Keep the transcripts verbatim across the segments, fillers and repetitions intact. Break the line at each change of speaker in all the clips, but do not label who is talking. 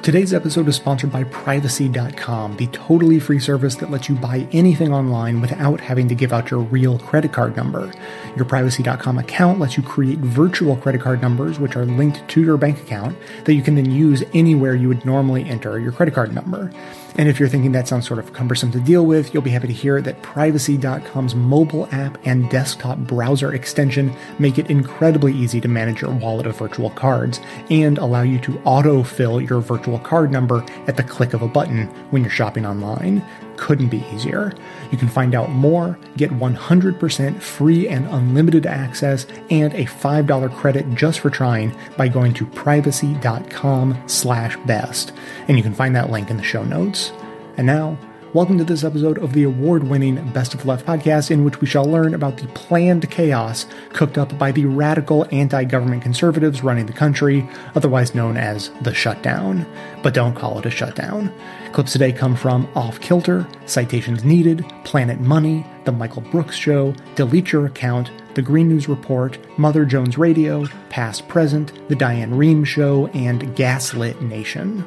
Today's episode is sponsored by Privacy dot com, the totally free service that lets you buy anything online without having to give out your real credit card number. Your Privacy dot com account lets you create virtual credit card numbers, which are linked to your bank account, that you can then use anywhere you would normally enter your credit card number. And if you're thinking that sounds sort of cumbersome to deal with, you'll be happy to hear that Privacy dot com's mobile app and desktop browser extension make it incredibly easy to manage your wallet of virtual cards and allow you to autofill your virtual card number at the click of a button when you're shopping online. Couldn't be easier. You can find out more, get one hundred percent free and unlimited access, and a five dollars credit just for trying by going to Privacy dot com slash best. And you can find that link in the show notes. And now, welcome to this episode of the award-winning Best of the Left podcast, in which we shall learn about the planned chaos cooked up by the radical anti-government conservatives running the country, otherwise known as the shutdown. But don't call it a shutdown. Clips today come from Off Kilter, Citations Needed, Planet Money, The Michael Brooks Show, Delete Your Account, The Green News Report, Mother Jones Radio, Past Present, The Diane Rehm Show, and Gaslit Nation.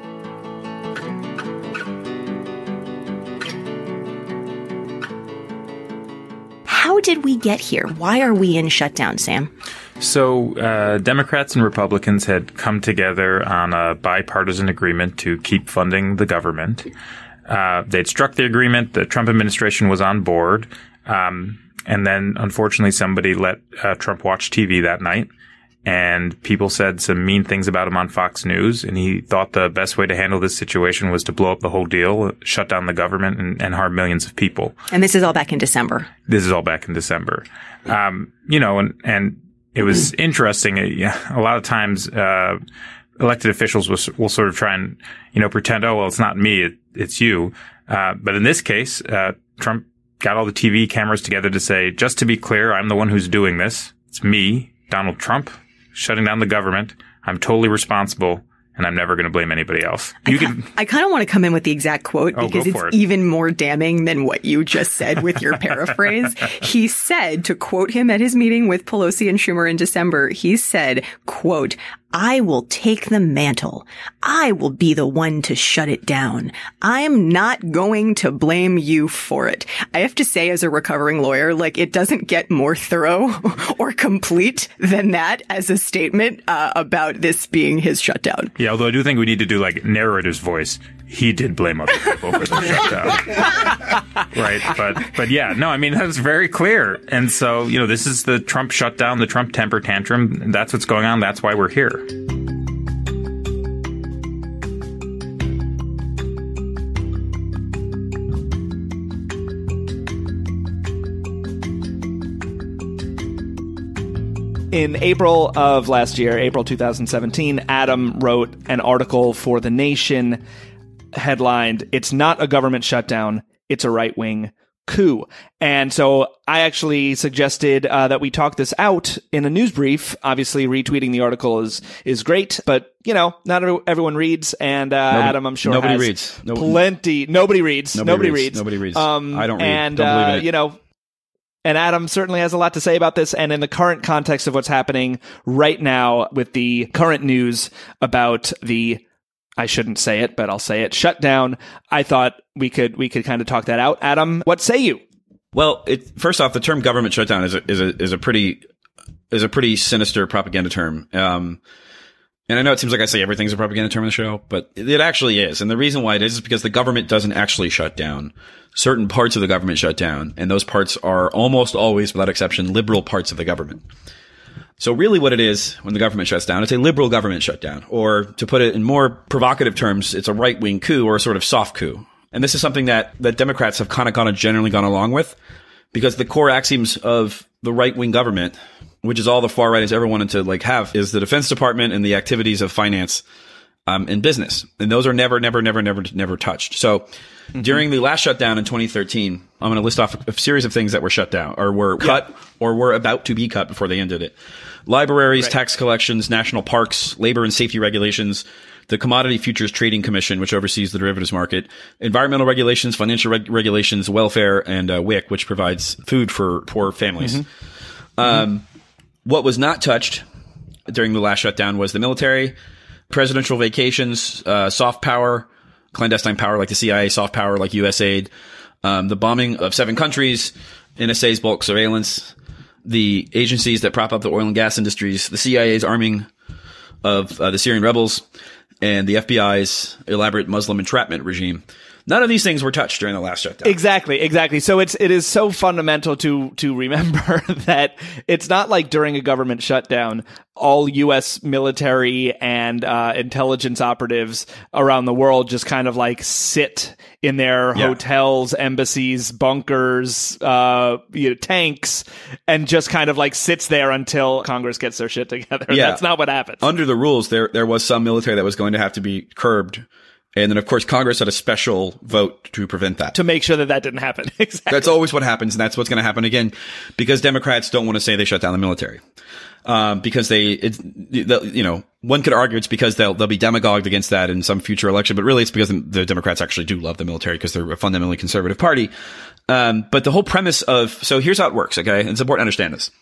How did we get here? Why are we in shutdown, Sam?
So uh, Democrats and Republicans had come together on a bipartisan agreement to keep funding the government. Uh, they'd struck the agreement. The Trump administration was on board. Um, and then, unfortunately, somebody let uh, Trump watch T V that night. And people said some mean things about him on Fox News. And he thought the best way to handle this situation was to blow up the whole deal, shut down the government, and, and harm millions of people.
And this is all back in December.
This is all back in December. Um, you know, and, and it was interesting. A lot of times, uh, elected officials will, will sort of try and, you know, pretend, oh, well, it's not me, it, it's you. Uh, but in this case, uh, Trump got all the T V cameras together to say, just to be clear, I'm the one who's doing this. It's me, Donald Trump, shutting down the government. I'm totally responsible, and I'm never going to blame anybody else. You
I, can, I kind of want to come in with the exact quote
oh,
because it's
it.
even more damning than what you just said with your paraphrase. He said, to quote him at his meeting with Pelosi and Schumer in December, he said, quote, I will take the mantle. I will be the one to shut it down. I am not going to blame you for it. I have to say, as a recovering lawyer, like, it doesn't get more thorough or complete than that as a statement uh, about this being his shutdown.
Yeah, although I do think we need to do, like, narrator's voice. He did blame other people for the shutdown. Right. But, but yeah, no, I mean, that's very clear. And so, you know, this is the Trump shutdown, the Trump temper tantrum. That's what's going on. That's why we're here.
In April of last year, April two thousand seventeen, Adam wrote an article for The Nation headlined, "It's not a government shutdown, it's a right-wing coup." And so I actually suggested uh, that we talk this out in a news brief. Obviously, retweeting the article is is great, but, you know, not everyone reads. And uh,
nobody,
Adam, I'm sure,
nobody
has
reads. No,
plenty. Nobody reads.
Nobody,
nobody
reads.
reads.
Nobody reads.
Um,
I don't read.
And,
don't believe in
uh,
it.
you know, and Adam certainly has a lot to say about this. And in the current context of what's happening right now with the current news about the, I shouldn't say it, but I'll say it, shutdown, I thought we could we could kind of talk that out. Adam, what say you?
Well, it, first off, the term government shutdown is a, is a is a pretty is a pretty sinister propaganda term. Um, and I know it seems like I say everything's a propaganda term in the show, but it, it actually is. And the reason why it is is because the government doesn't actually shut down. Certain parts of the government shut down, and those parts are almost always, without exception, liberal parts of the government. So really what it is when the government shuts down, it's a liberal government shutdown. Or to put it in more provocative terms, it's a right-wing coup or a sort of soft coup. And this is something that, that Democrats have kind of gone generally gone along with, because the core axioms of the right-wing government, which is all the far right has ever wanted to like have, is the Defense Department and the activities of finance um, and business. And those are never, never, never, never, never touched. So mm-hmm. during the last shutdown in twenty thirteen, I'm going to list off a, a series of things that were shut down or were cut yeah. or were about to be cut before they ended it. Libraries, right. tax collections, national parks, labor and safety regulations, the Commodity Futures Trading Commission, which oversees the derivatives market, environmental regulations, financial reg- regulations, welfare, and uh, W I C, which provides food for poor families. Mm-hmm. Um, mm-hmm. What was not touched during the last shutdown was the military, presidential vacations, uh, soft power, clandestine power like the C I A, soft power like U S A I D, um, the bombing of seven countries, N S A's bulk surveillance, the agencies that prop up the oil and gas industries, the C I A's arming of uh, the Syrian rebels, and the F B I's elaborate Muslim entrapment regime. None of these things were touched during the last shutdown.
Exactly, exactly. So it's it is so fundamental to to remember that it's not like during a government shutdown, all U S military and uh, intelligence operatives around the world just kind of like sit in their
Yeah.
hotels, embassies, bunkers, uh, you know, tanks, and just kind of like sits there until Congress gets their shit together.
Yeah.
That's not what happens.
Under the rules, there there was some military that was going to have to be curbed. And then, of course, Congress had a special vote to prevent that.
to make sure that that didn't happen. Exactly.
That's always what happens, and that's what's going to happen again, because Democrats don't want to say they shut down the military, um, because they, it's, the, you know, one could argue it's because they'll they'll be demagogued against that in some future election, but really it's because the, the Democrats actually do love the military because they're a fundamentally conservative party. Um, but the whole premise of so here's how it works. Okay, it's important to understand this.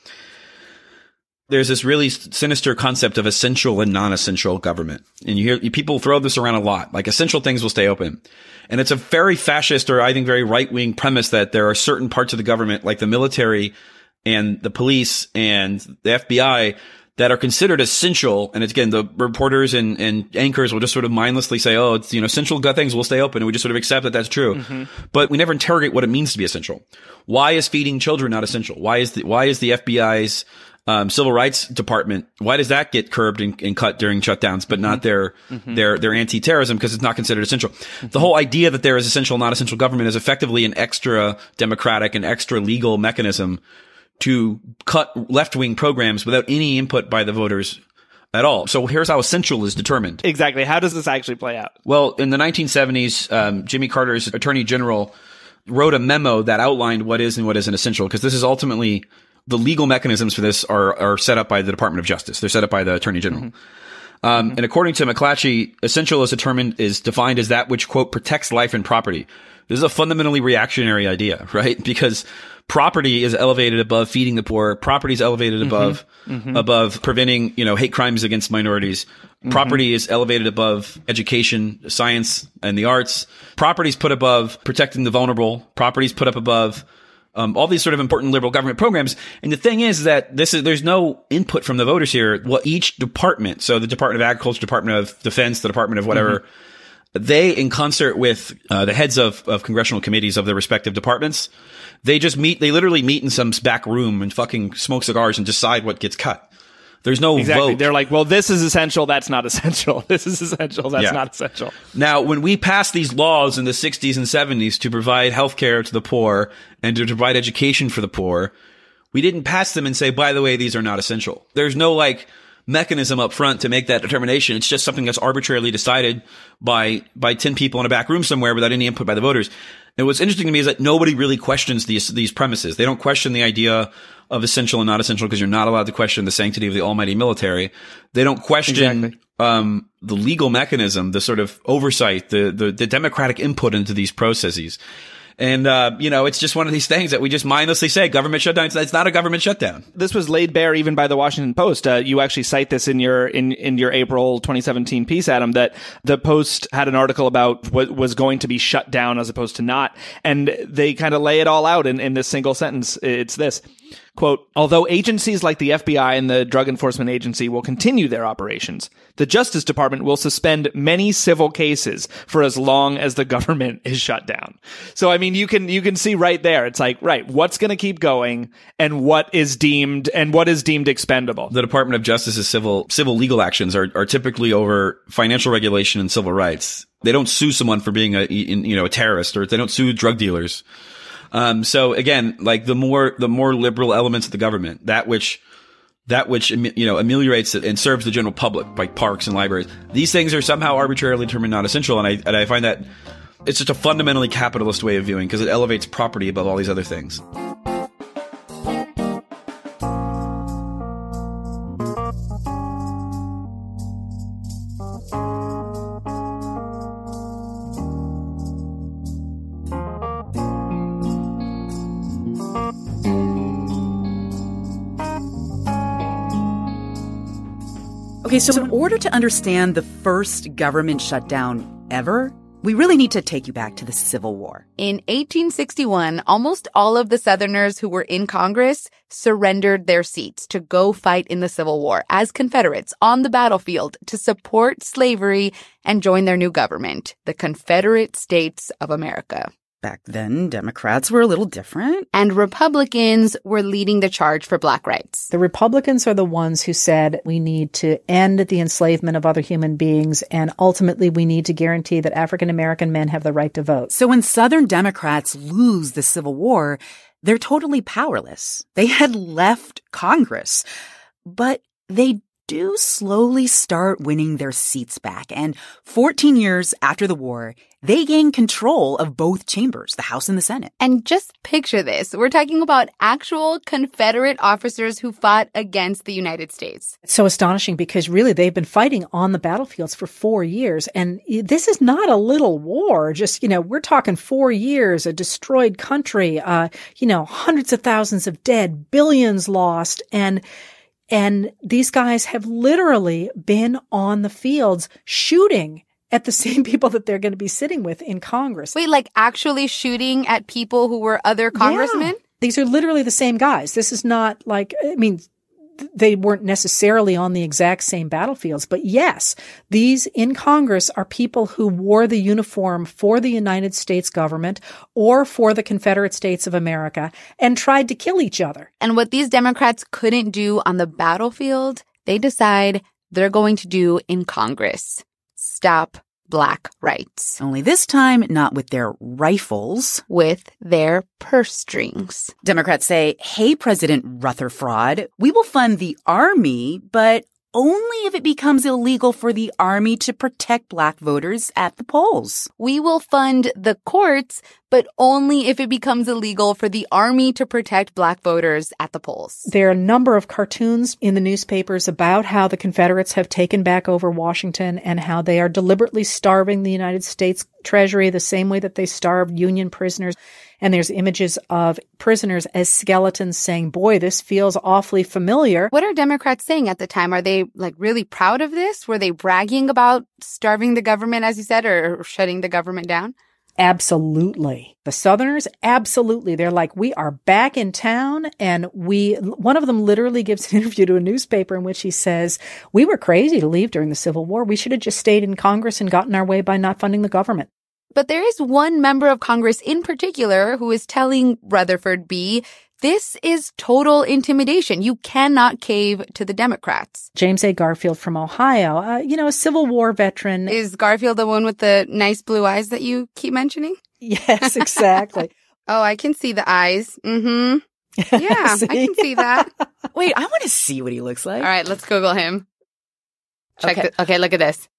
There's this really sinister concept of essential and non-essential government. And you hear people throw this around a lot. Like essential things will stay open. And it's a very fascist or I think very right-wing premise that there are certain parts of the government, like the military and the police and the F B I, that are considered essential. And it's, again, the reporters and, and anchors will just sort of mindlessly say, oh, it's, you know, essential things will stay open. And we just sort of accept that that's true. Mm-hmm. But we never interrogate what it means to be essential. Why is feeding children not essential? Why is the, why is the F B I's Um, civil rights department, why does that get curbed and, and cut during shutdowns, but not their, mm-hmm. their, their anti-terrorism because it's not considered essential? Mm-hmm. The whole idea that there is essential, not essential government is effectively an extra democratic and extra legal mechanism to cut left-wing programs without any input by the voters at all. So here's how essential is determined.
Exactly. How does this actually play out?
Well, in the nineteen seventies, um, Jimmy Carter's attorney general wrote a memo that outlined what is and what isn't essential, because this is ultimately the legal mechanisms for this are, are set up by the Department of Justice. They're set up by the Attorney General. Mm-hmm. Um, mm-hmm. And according to McClatchy, essential is determined, is defined as that which, quote, protects life and property. This is a fundamentally reactionary idea, right? Because property is elevated above feeding the poor. Property is elevated above, mm-hmm. above preventing, you know, hate crimes against minorities. Mm-hmm. Property is elevated above education, science, and the arts. Property is put above protecting the vulnerable. Property is put up above Um, all these sort of important liberal government programs. And the thing is that this is, there's no input from the voters here. Well, each department, so the Department of Agriculture, Department of Defense, the Department of whatever, mm-hmm. they, in concert with uh, the heads of, of congressional committees of their respective departments, they just meet, they literally meet in some back room and fucking smoke cigars and decide what gets cut. There's no
exactly.
vote.
They're like, well, this is essential. That's not essential. This is essential. That's
yeah.
not essential.
Now, when we passed these laws in the sixties and seventies to provide health care to the poor and to provide education for the poor, we didn't pass them and say, by the way, these are not essential. There's no like mechanism up front to make that determination. It's just something that's arbitrarily decided by, by ten people in a back room somewhere without any input by the voters. And what's interesting to me is that nobody really questions these, these premises. They don't question the idea of essential and not essential because you're not allowed to question the sanctity of the almighty military. They don't question,
exactly.
um, the legal mechanism, the sort of oversight, the, the, the democratic input into these processes. And, uh, you know, it's just one of these things that we just mindlessly say, government shutdown. It's, it's not a government shutdown.
This was laid bare even by the Washington Post. Uh, you actually cite this in your, in, in your April twenty seventeen piece, Adam, that the Post had an article about what was going to be shut down as opposed to not. And they kind of lay it all out in, in this single sentence. It's this. Quote, although agencies like the F B I and the Drug Enforcement Agency will continue their operations, the Justice Department will suspend many civil cases for as long as the government is shut down. So, I mean, you can, you can see right there. It's like, right, what's going to keep going and what is deemed, and what is deemed expendable.
The Department of Justice's civil, civil legal actions are, are typically over financial regulation and civil rights. They don't sue someone for being a, you know, a terrorist, or they don't sue drug dealers. Um, so again, like the more, the more liberal elements of the government, that which, that which, you know, ameliorates and serves the general public, like parks and libraries, these things are somehow arbitrarily determined not essential. And I, and I find that it's just a fundamentally capitalist way of viewing, because it elevates property above all these other things.
Okay, so in order to understand the first government shutdown ever, we really need to take you back to the Civil War.
In eighteen sixty-one, almost all of the Southerners who were in Congress surrendered their seats to go fight in the Civil War as Confederates on the battlefield to support slavery and join their new government, the Confederate States of America.
Back then, Democrats were a little different.
And Republicans were leading the charge for black rights.
The Republicans are the ones who said we need to end the enslavement of other human beings, and ultimately we need to guarantee that African American men have the right to vote.
So when Southern Democrats lose the Civil War, they're totally powerless. They had left Congress, but they do slowly start winning their seats back. And fourteen years after the war, they gain control of both chambers, the House and the Senate.
And just picture this. We're talking about actual Confederate officers who fought against the United States.
It's so astonishing because really they've been fighting on the battlefields for four years. And this is not a little war. Just, you know, we're talking four years, a destroyed country, uh, you know, hundreds of thousands of dead, billions lost. And And these guys have literally been on the fields shooting at the same people that they're going to be sitting with in Congress.
Wait, like actually shooting at people who were other congressmen?
Yeah. These are literally the same guys. This is not like, I mean, they weren't necessarily on the exact same battlefields, but yes, these in Congress are people who wore the uniform for the United States government or for the Confederate States of America and tried to kill each other.
And what these Democrats couldn't do on the battlefield, they decide they're going to do in Congress. Stop black rights.
Only this time, not with their rifles.
With their purse strings.
Democrats say, hey, President Rutherford, we will fund the army, but only if it becomes illegal for the army to protect black voters at the polls.
We will fund the courts, but only if it becomes illegal for the army to protect black voters at the polls.
There are a number of cartoons in the newspapers about how the Confederates have taken back over Washington and how they are deliberately starving the United States Treasury the same way that they starved Union prisoners. And there's images of prisoners as skeletons saying, boy, this feels awfully familiar.
What are Democrats saying at the time? Are they like really proud of this? Were they bragging about starving the government, as you said, or shutting the government down?
Absolutely. The Southerners, absolutely. They're like, we are back in town. And we, one of them literally gives an interview to a newspaper in which he says, we were crazy to leave during the Civil War. We should have just stayed in Congress and gotten our way by not funding the government.
But there is one member of Congress in particular who is telling Rutherford B., this is total intimidation. You cannot cave to the Democrats.
James A. Garfield from Ohio, uh, you know, a Civil War veteran.
Is Garfield the one with the nice blue eyes that you keep mentioning?
Yes, exactly.
Oh, I can see the eyes. Mm-hmm. Yeah, I can see that.
Wait, I want to see what he looks like.
All right, let's Google him. Check.
Okay,
the, okay look at this.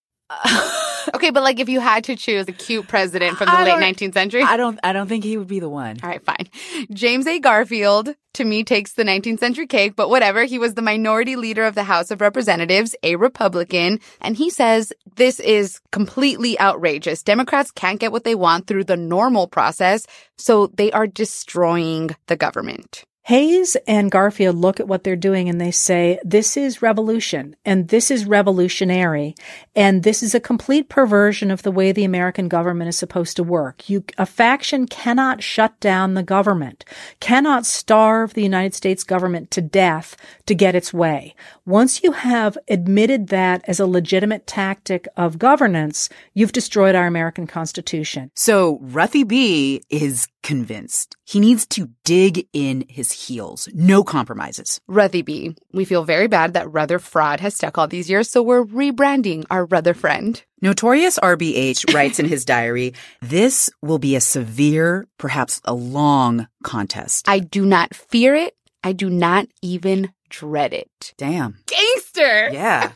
Okay, but like if you had to choose a cute president from the
I
late nineteenth century.
I don't I don't think he would be the one.
All right, fine. James A. Garfield, to me, takes the nineteenth century cake, but whatever. He was the minority leader of the House of Representatives, a Republican, and he says this is completely outrageous. Democrats can't get what they want through the normal process, so they are destroying the government.
Hayes and Garfield look at what they're doing and they say, this is revolution and this is revolutionary and this is a complete perversion of the way the American government is supposed to work. You, a faction cannot shut down the government, cannot starve the United States government to death to get its way. Once you have admitted that as a legitimate tactic of governance, you've destroyed our American Constitution.
So Ruthie B is convinced he needs to dig in his heels. No compromises.
Ruthie B. We feel very bad that Rutherford has stuck all these years, so we're rebranding our Rutherfriend.
Notorious R B H writes in his diary, this will be a severe, perhaps a long contest.
I do not fear it. I do not even dread it.
Damn.
Gangster!
Yeah.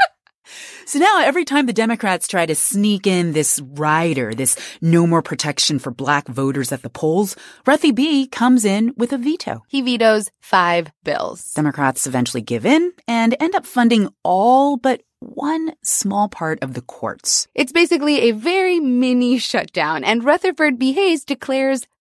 So now every time the Democrats try to sneak in this rider, this no more protection for black voters at the polls, Ruthie B comes in with a veto.
He vetoes five bills.
Democrats eventually give in and end up funding all but one small part of the courts.
It's basically a very mini shutdown, and Rutherford B. Hayes declares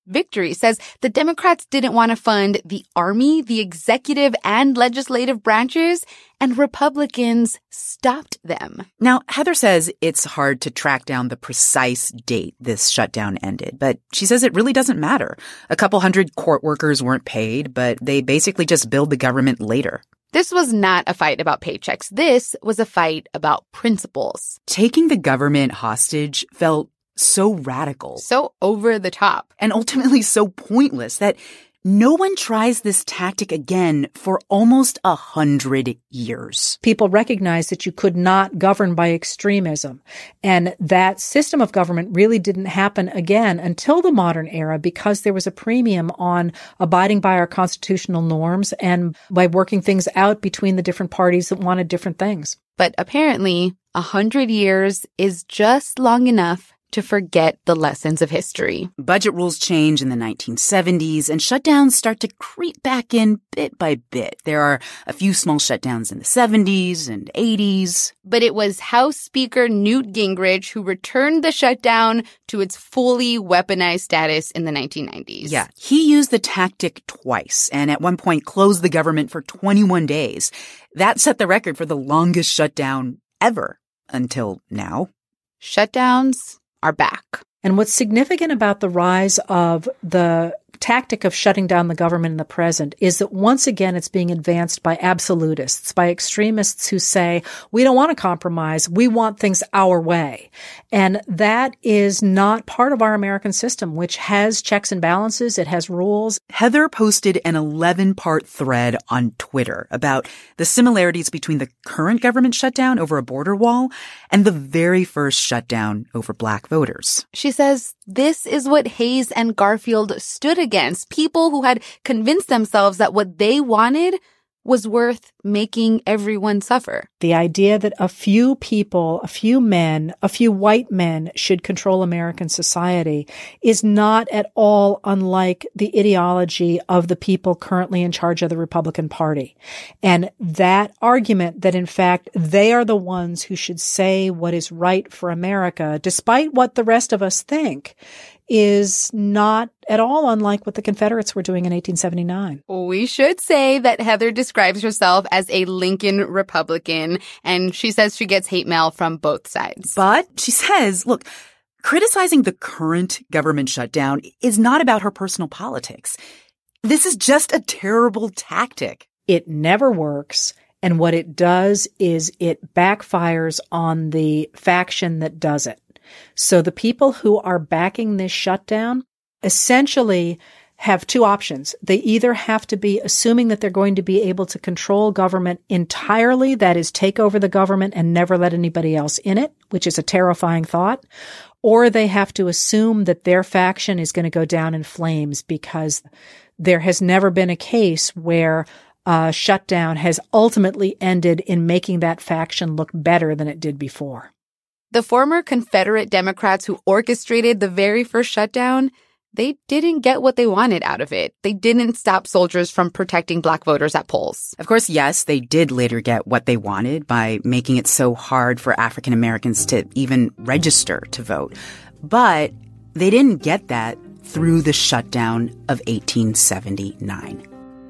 Victory says the Democrats didn't want to fund the Army, the executive and legislative branches, and Republicans stopped them.
Now, Heather says it's hard to track down the precise date this shutdown ended, but she says it really doesn't matter. A couple hundred court workers weren't paid, but they basically just billed the government later.
This was not a fight about paychecks. This was a fight about principles.
Taking the government hostage felt so radical.
So over the top.
And ultimately so pointless that no one tries this tactic again for almost a hundred years.
People recognized that you could not govern by extremism. And that system of government really didn't happen again until the modern era because there was a premium on abiding by our constitutional norms and by working things out between the different parties that wanted different things.
But apparently, a hundred years is just long enough to forget the lessons of history.
Budget rules change in the nineteen seventies, and shutdowns start to creep back in bit by bit. There are a few small shutdowns in the seventies and eighties.
But it was House Speaker Newt Gingrich who returned the shutdown to its fully weaponized status in the nineteen nineties.
Yeah, he used the tactic twice, and at one point closed the government for twenty-one days. That set the record for the longest shutdown ever, until now.
Shutdowns are back.
And what's significant about the rise of the tactic of shutting down the government in the present is that once again it's being advanced by absolutists, by extremists who say, we don't want to compromise, we want things our way. And that is not part of our American system, which has checks and balances, it has rules.
Heather posted an eleven-part thread on Twitter about the similarities between the current government shutdown over a border wall and the very first shutdown over black voters.
She says, this is what Hayes and Garfield stood against, people who had convinced themselves that what they wanted was worth making everyone suffer.
The idea that a few people, a few men, a few white men should control American society is not at all unlike the ideology of the people currently in charge of the Republican Party. And that argument that, in fact, they are the ones who should say what is right for America, despite what the rest of us think, is not at all unlike what the Confederates were doing in eighteen seventy-nine.
We should say that Heather describes herself as a Lincoln Republican, and she says she gets hate mail from both sides.
But she says, look, criticizing the current government shutdown is not about her personal politics. This is just a terrible tactic.
It never works. And what it does is it backfires on the faction that does it. So the people who are backing this shutdown essentially have two options. They either have to be assuming that they're going to be able to control government entirely, that is, take over the government and never let anybody else in it, which is a terrifying thought, or they have to assume that their faction is going to go down in flames because there has never been a case where a shutdown has ultimately ended in making that faction look better than it did before.
The former Confederate Democrats who orchestrated the very first shutdown, they didn't get what they wanted out of it. They didn't stop soldiers from protecting black voters at polls.
Of course, yes, they did later get what they wanted by making it so hard for African Americans to even register to vote. But they didn't get that through the shutdown of eighteen seventy-nine.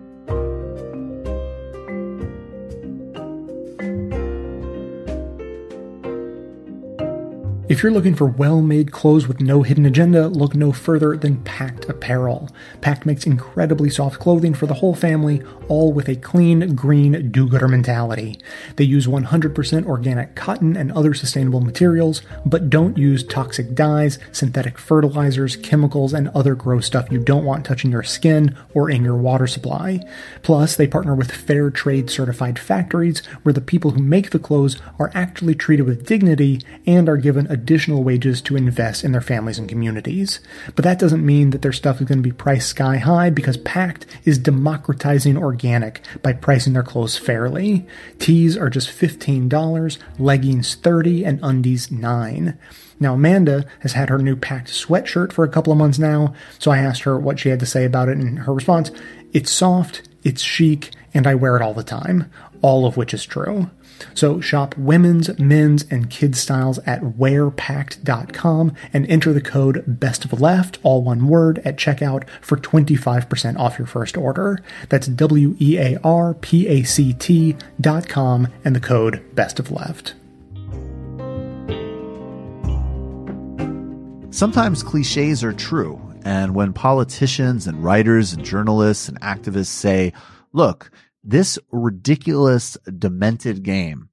If you're looking for well-made clothes with no hidden agenda, look no further than Pact Apparel. Pact makes incredibly soft clothing for the whole family, all with a clean, green, do-gooder mentality. They use one hundred percent organic cotton and other sustainable materials, but don't use toxic dyes, synthetic fertilizers, chemicals, and other gross stuff you don't want touching your skin or in your water supply. Plus, they partner with fair trade certified factories where the people who make the clothes are actually treated with dignity and are given additional wages to invest in their families and communities. But that doesn't mean that their stuff is going to be priced sky high, because Pact is democratizing organic by pricing their clothes fairly. Tees are just fifteen dollars, leggings thirty dollars, and undies nine dollars. Now, Amanda has had her new Pact sweatshirt for a couple of months now, so I asked her what she had to say about it, and her response, it's soft, it's chic, and I wear it all the time, all of which is true. So shop women's, men's, and kids styles at wear pact dot com and enter the code BESTOFLEFT, all one word, at checkout for twenty-five percent off your first order. That's W E A R P A C T dot com and the code BESTOFLEFT.
Sometimes cliches are true, and when politicians and writers and journalists and activists say, look, this ridiculous, demented game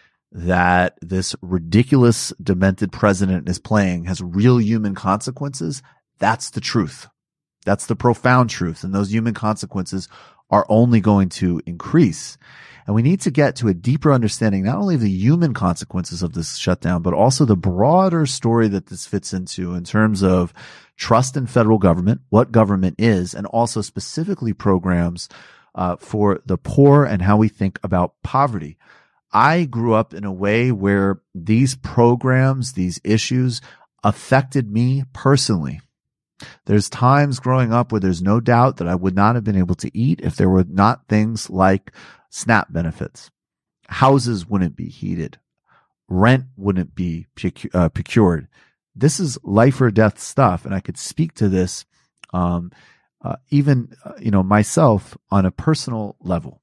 that this ridiculous, demented president is playing has real human consequences, that's the truth. That's the profound truth. And those human consequences are only going to increase. And we need to get to a deeper understanding, not only of the human consequences of this shutdown, but also the broader story that this fits into in terms of trust in federal government, what government is, and also specifically programs uh, for the poor and how we think about poverty. I grew up in a way where these programs, these issues affected me personally. There's times growing up where there's no doubt that I would not have been able to eat if there were not things like SNAP benefits. Houses wouldn't be heated. Rent wouldn't be uh, procured. This is life or death stuff, and I could speak to this um, uh, even, uh, you know, myself on a personal level.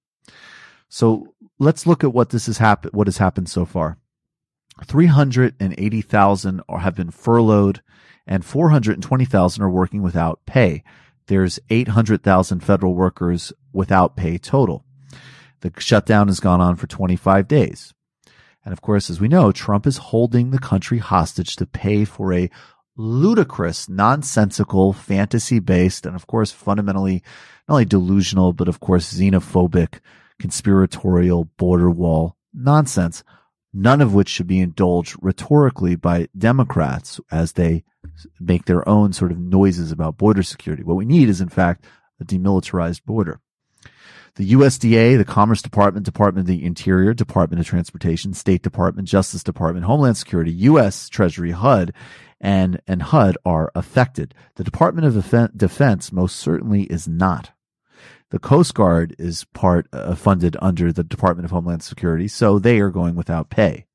So let's look at what this has happened. What has happened so far? three hundred eighty thousand have been furloughed, and four hundred twenty thousand are working without pay. There's eight hundred thousand federal workers without pay total. The shutdown has gone on for twenty-five days. And of course, as we know, Trump is holding the country hostage to pay for a ludicrous, nonsensical, fantasy-based, and of course, fundamentally not only delusional, but of course, xenophobic, conspiratorial border wall nonsense, none of which should be indulged rhetorically by Democrats as they make their own sort of noises about border security. What we need is, in fact, a demilitarized border. The U S D A, the Commerce Department, Department of the Interior, Department of Transportation, State Department, Justice Department, Homeland Security, U S Treasury, H U D, and, and H U D are affected. The Department of Defense most certainly is not. The Coast Guard is part uh, funded under the Department of Homeland Security, so they are going without pay.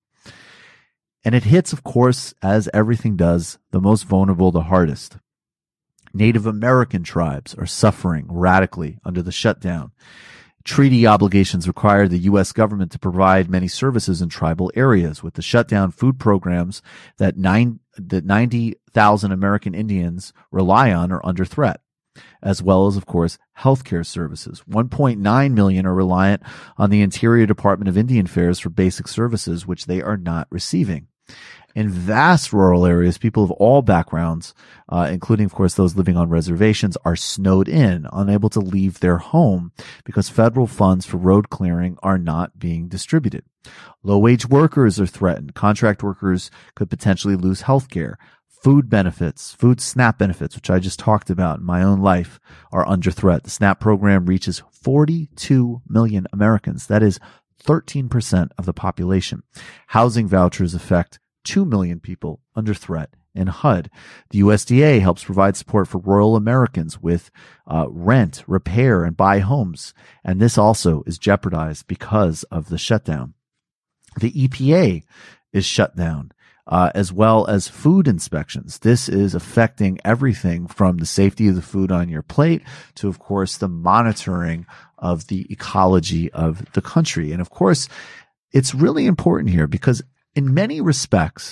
And it hits, of course, as everything does, the most vulnerable the hardest. Native American tribes are suffering radically under the shutdown. Treaty obligations require the U S government to provide many services in tribal areas. With the shutdown, food programs that, nine, that ninety thousand American Indians rely on are under threat, as well as, of course, healthcare services. one point nine million are reliant on the Interior Department of Indian Affairs for basic services, which they are not receiving. In vast rural areas, people of all backgrounds, uh, including, of course, those living on reservations, are snowed in, unable to leave their home because federal funds for road clearing are not being distributed. Low-wage workers are threatened. Contract workers could potentially lose health care. Food benefits, food SNAP benefits, which I just talked about in my own life, are under threat. The SNAP program reaches forty-two million Americans. That is thirteen percent of the population. Housing vouchers affect two million people under threat in H U D. The U S D A helps provide support for rural Americans with uh, rent, repair, and buy homes. And this also is jeopardized because of the shutdown. The E P A is shut down, uh, as well as food inspections. This is affecting everything from the safety of the food on your plate to, of course, the monitoring of the ecology of the country. And of course, it's really important here because in many respects,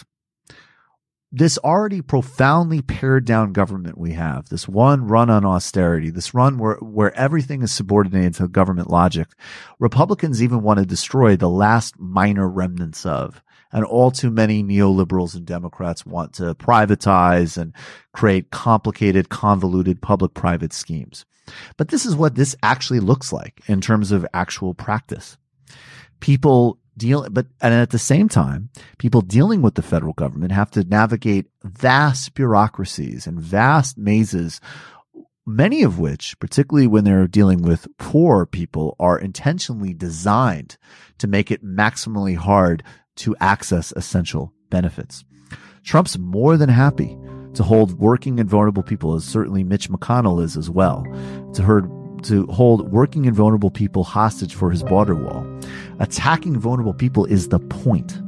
this already profoundly pared down government we have, this one run on austerity, this run where, where everything is subordinated to government logic, Republicans even want to destroy the last minor remnants of. And all too many neoliberals and Democrats want to privatize and create complicated, convoluted public-private schemes. But this is what this actually looks like in terms of actual practice. People deal, but and at the same time, people dealing with the federal government have to navigate vast bureaucracies and vast mazes, many of which, particularly when they're dealing with poor people, are intentionally designed to make it maximally hard to access essential benefits. Trump's more than happy to hold working and vulnerable people, as certainly Mitch McConnell is as well, to, her, to hold working and vulnerable people hostage for his border wall. Attacking vulnerable people is the point.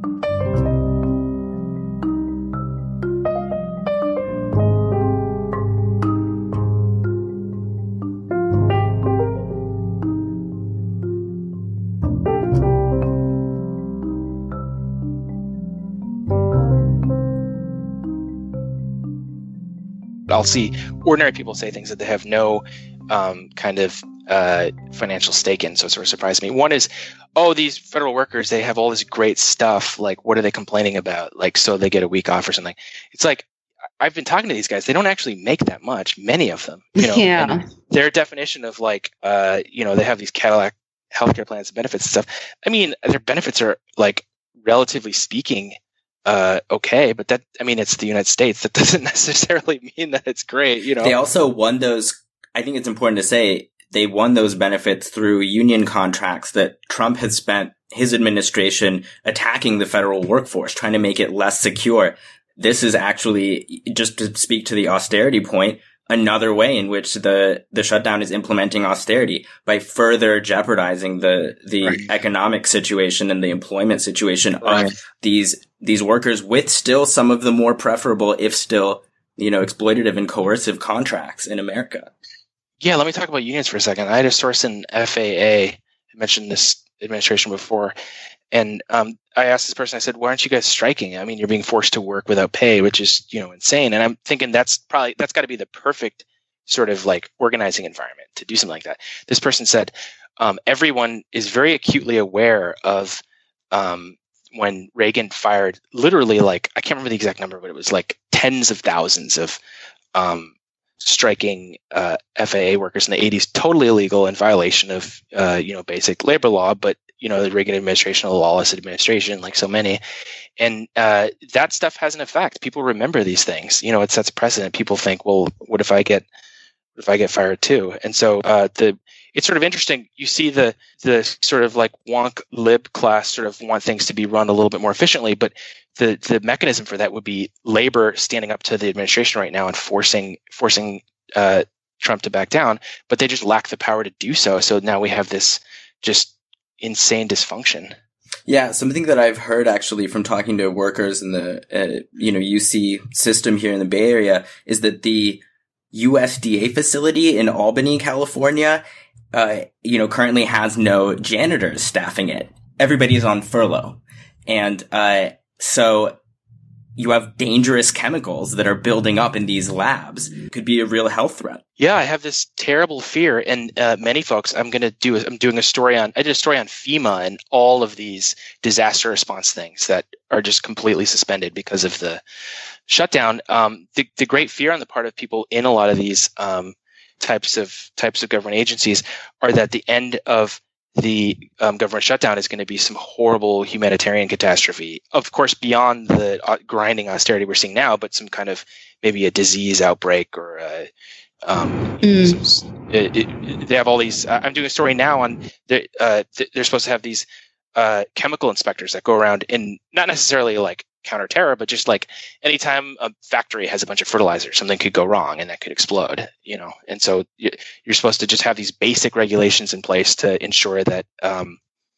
I'll see ordinary people say things that they have no um, kind of uh, financial stake in, so it sort of surprised me. One is, oh, these federal workers, they have all this great stuff. Like, what are they complaining about? Like, so they get a week off or something. It's like, I've been talking to these guys. They don't actually make that much, many of them. You know,
yeah.
And their definition of like, uh, you know, they have these Cadillac healthcare plans and benefits and stuff. I mean, their benefits are like, relatively speaking, uh, okay, but that, I mean, it's the United States. That doesn't necessarily mean that it's great, you know.
They also won those, I think it's important to say, they won those benefits through union contracts that Trump had spent his administration attacking the federal workforce, trying to make it less secure. This is actually, just to speak to the austerity point, another way in which the, the shutdown is implementing austerity by further jeopardizing the, the right. economic situation and the employment situation right. of these, these workers with still some of the more preferable, if still, you know, exploitative and coercive contracts in America.
Yeah. Let me talk about unions for a second. I had a source in F A A. I mentioned this administration before. And um, I asked this person, I said, why aren't you guys striking? I mean, you're being forced to work without pay, which is, you know, insane. And I'm thinking that's probably, that's got to be the perfect sort of like organizing environment to do something like that. This person said, um, everyone is very acutely aware of um, when Reagan fired literally like, I can't remember the exact number, but it was like tens of thousands of um, striking uh, F A A workers in the eighties, totally illegal in violation of, uh, you know, basic labor law, but you know, the Reagan administration, a lawless administration, like so many. And uh, that stuff has an effect. People remember these things. You know, it sets a precedent. People think, well, what if I get what if I get fired too? And so uh, the it's sort of interesting. You see the the sort of like wonk lib class sort of want things to be run a little bit more efficiently, but the the mechanism for that would be labor standing up to the administration right now and forcing forcing uh, Trump to back down, but they just lack the power to do so. So now we have this just insane dysfunction.
Yeah, something that I've heard actually from talking to workers in the uh, you know U C system here in the Bay Area is that the U S D A facility in Albany, California, uh, you know, currently has no janitors staffing it. Everybody's on furlough, and uh, so you have dangerous chemicals that are building up in these labs. It could be a real health threat.
Yeah, I have this terrible fear, and uh, many folks. I'm going to do. I'm doing a story on. I did a story on FEMA and all of these disaster response things that are just completely suspended because of the shutdown. Um, the the great fear on the part of people in a lot of these um, types of types of government agencies are that the end of the um, government shutdown is going to be some horrible humanitarian catastrophe. Of course, beyond the uh, grinding austerity we're seeing now, but some kind of maybe a disease outbreak or a, um, mm. some, it, it, they have all these. Uh, I'm doing a story now on the, uh, th- they're supposed to have these uh, chemical inspectors that go around and not necessarily like counter terror, but just like anytime a factory has a bunch of fertilizer, something could go wrong and that could explode, you know? And so you're supposed to just have these basic regulations in place to ensure that, um,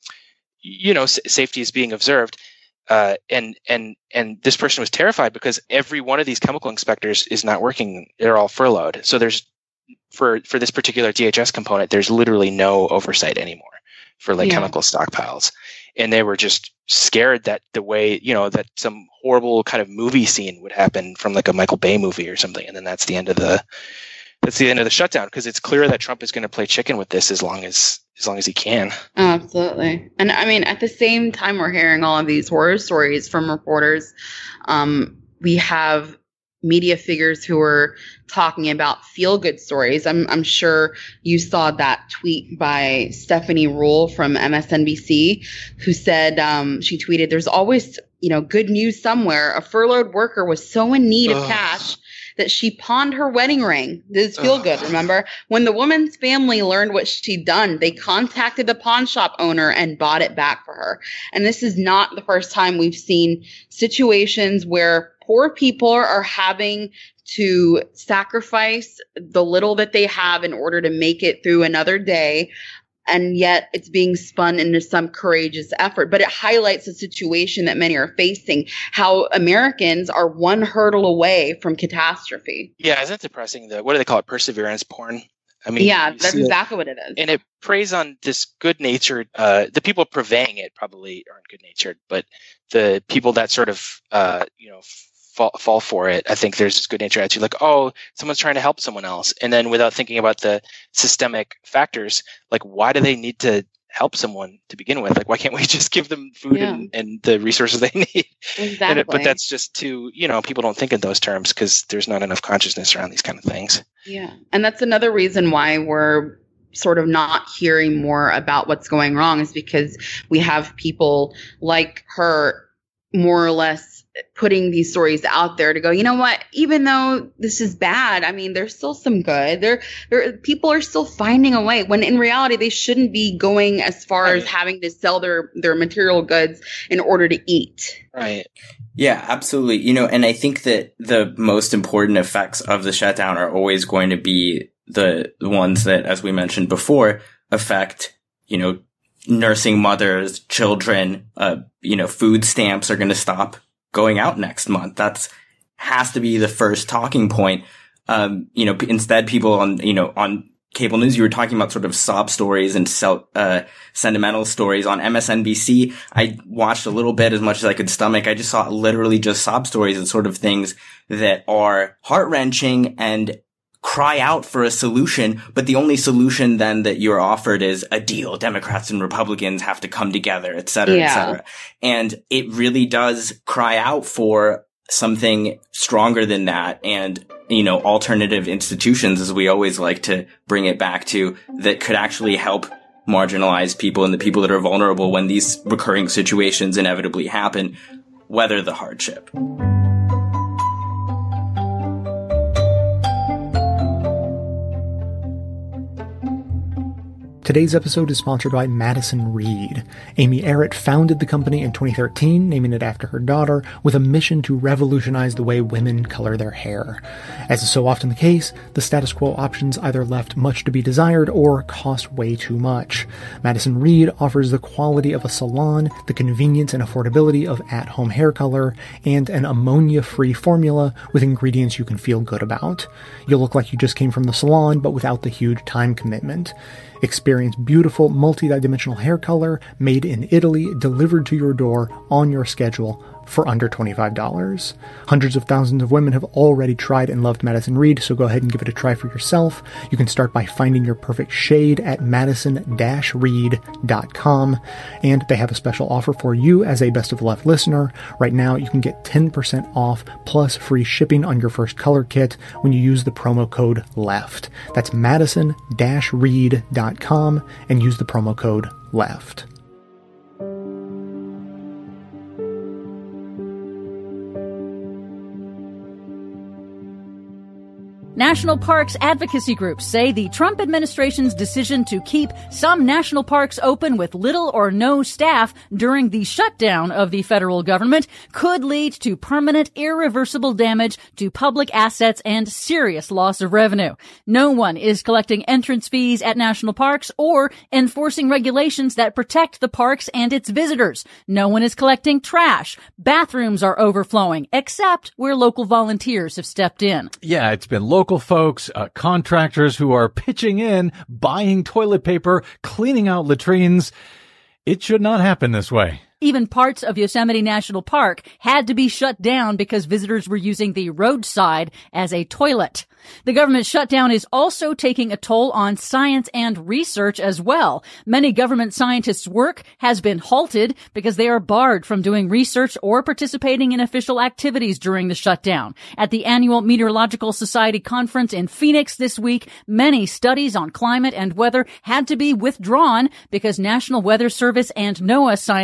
you know, s- safety is being observed. Uh, and, and, and this person was terrified because every one of these chemical inspectors is not working. They're all furloughed. So there's, for, for this particular D H S component, there's literally no oversight anymore for like yeah. chemical stockpiles. And they were just scared that the way, you know, that some horrible kind of movie scene would happen from like a Michael Bay movie or something. And then that's the end of the, that's the end of the shutdown. Cause it's clear that Trump is going to play chicken with this as long as, as long as he can.
Oh, absolutely. And I mean, at the same time, we're hearing all of these horror stories from reporters. Um, we have media figures who are talking about feel-good stories. I'm, I'm sure you saw that tweet by Stephanie Rule from M S N B C, who said, um, she tweeted, "There's always, you know, good news somewhere. A furloughed worker was so in need of Ugh. cash that she pawned her wedding ring." This is feel good, remember? When the woman's family learned what she'd done, they contacted the pawn shop owner and bought it back for her. And this is not the first time we've seen situations where poor people are having to sacrifice the little that they have in order to make it through another day.
and yet it's being spun into some courageous effort. But it highlights the situation that many are facing, how Americans are one hurdle away from catastrophe.
Yeah, isn't it depressing? The, what do they call it? Perseverance porn? I mean,
yeah, that's exactly it, what it is.
And it preys on this good-natured, uh, the people purveying it probably aren't good-natured, but the people that sort of, uh, you know, fall, fall for it, I think there's this good-natured attitude like, oh, someone's trying to help someone else. And then without thinking about the systemic factors, like, why do they need to help someone to begin with? Like, why can't we just give them food yeah. and, and the resources they need?
Exactly.
It, but that's just too, you know, people don't think in those terms because there's not enough consciousness around these kind of things.
Yeah. And that's another reason why we're sort of not hearing more about what's going wrong, is because we have people like her more or less putting these stories out there to go, you know what, even though this is bad, I mean, there's still some good. There, there, people are still finding a way, when in reality, they shouldn't be going as far right. as having to sell their, their material goods in order to eat.
Right.
Yeah, absolutely. You know, and I think that the most important effects of the shutdown are always going to be the ones that, as we mentioned before, affect, you know, nursing mothers, children, uh, you know, food stamps are going to stop going out next month. That's has to be the first talking point. Um, you know, instead people on, you know, on cable news, you were talking about sort of sob stories and self, uh, sentimental stories on M S N B C. I watched a little bit, as much as I could stomach. I just saw literally just sob stories and sort of things that are heart wrenching and cry out for a solution, but the only solution then that you're offered is a deal. Democrats and Republicans have to come together, et cetera, yeah. et cetera. And it really does cry out for something stronger than that. And, you know, alternative institutions, as we always like to bring it back to, that could actually help marginalized people and the people that are vulnerable when these recurring situations inevitably happen, weather the hardship.
Today's episode is sponsored by Madison Reed. Amy Errett founded the company in twenty thirteen, naming it after her daughter, with a mission to revolutionize the way women color their hair. As is so often the case, the status quo options either left much to be desired or cost way too much. Madison Reed offers the quality of a salon, the convenience and affordability of at-home hair color, and an ammonia-free formula with ingredients you can feel good about. You'll look like you just came from the salon, but without the huge time commitment. Experience beautiful, multi-dimensional hair color made in Italy, delivered to your door on your schedule for under twenty-five dollars. Hundreds of thousands of women have already tried and loved Madison Reed, so go ahead and give it a try for yourself. You can start by finding your perfect shade at madison dash reed dot com, and they have a special offer for you as a Best of the Left listener. Right now, you can get ten percent off plus free shipping on your first color kit when you use the promo code LEFT. That's madison dash reed dot com and use the promo code LEFT.
National parks advocacy groups say the Trump administration's decision to keep some national parks open with little or no staff during the shutdown of the federal government could lead to permanent, irreversible damage to public assets and serious loss of revenue. No one is collecting entrance fees at national parks or enforcing regulations that protect the parks and its visitors. No one is collecting trash. Bathrooms are overflowing, except where local volunteers have stepped in.
Yeah, it's been local Local folks, uh, contractors who are pitching in, buying toilet paper, cleaning out latrines. It should not happen this way.
Even parts of Yosemite National Park had to be shut down because visitors were using the roadside as a toilet. The government shutdown is also taking a toll on science and research as well. Many government scientists' work has been halted because they are barred from doing research or participating in official activities during the shutdown. At the annual Meteorological Society conference in Phoenix this week, many studies on climate and weather had to be withdrawn because National Weather Service and NOAA scientists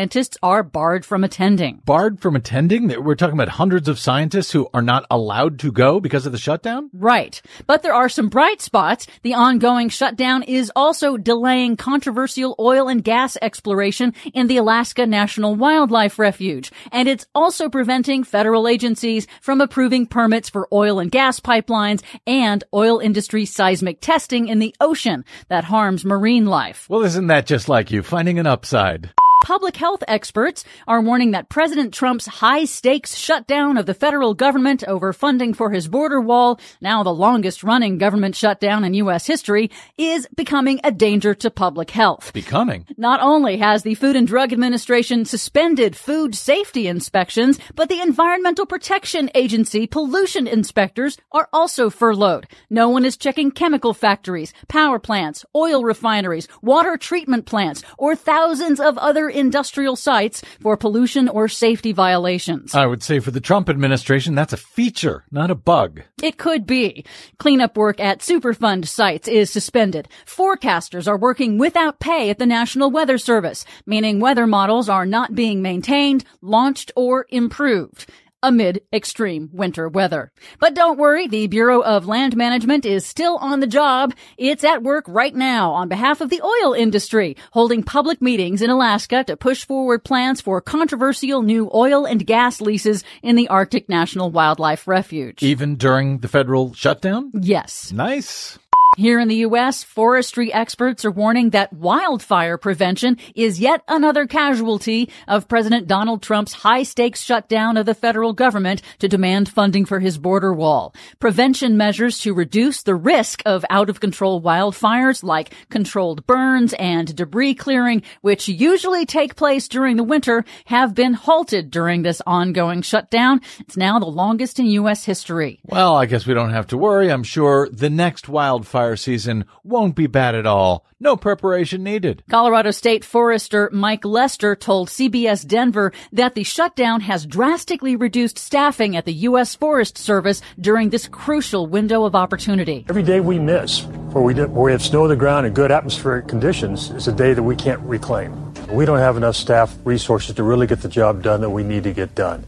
are barred from attending.
Barred from attending? We're talking about hundreds of scientists who are not allowed to go because of the shutdown?
Right. But there are some bright spots. The ongoing shutdown is also delaying controversial oil and gas exploration in the Alaska National Wildlife Refuge. And it's also preventing federal agencies from approving permits for oil and gas pipelines and oil industry seismic testing in the ocean that harms marine life.
Well, isn't that just like you, finding an upside?
Public health experts are warning that President Trump's high-stakes shutdown of the federal government over funding for his border wall, now the longest-running government shutdown in U S history, is becoming a danger to public health.
Becoming?
Not only has the Food and Drug Administration suspended food safety inspections, but the Environmental Protection Agency pollution inspectors are also furloughed. No one is checking chemical factories, power plants, oil refineries, water treatment plants, or thousands of other industrial sites for pollution or safety violations.
I would say for the Trump administration, that's a feature, not a bug.
It could be. Cleanup work at Superfund sites is suspended. Forecasters are working without pay at the National Weather Service, meaning weather models are not being maintained, launched, or improved amid extreme winter weather. But don't worry, the Bureau of Land Management is still on the job. It's at work right now on behalf of the oil industry, holding public meetings in Alaska to push forward plans for controversial new oil and gas leases in the Arctic National Wildlife Refuge.
Even during the federal shutdown?
Yes.
Nice.
Here in the U S, forestry experts are warning that wildfire prevention is yet another casualty of President Donald Trump's high-stakes shutdown of the federal government to demand funding for his border wall. Prevention measures to reduce the risk of out-of-control wildfires like controlled burns and debris clearing, which usually take place during the winter, have been halted during this ongoing shutdown. It's now the longest in U S history.
Well, I guess we don't have to worry. I'm sure the next wildfire season won't be bad at all. No preparation needed.
Colorado State Forester Mike Lester told C B S Denver that the shutdown has drastically reduced staffing at the U S Forest Service during this crucial window of opportunity.
Every day we miss, where we, did, where we have snow on the ground and good atmospheric conditions, is a day that we can't reclaim. We don't have enough staff resources to really get the job done that we need to get done.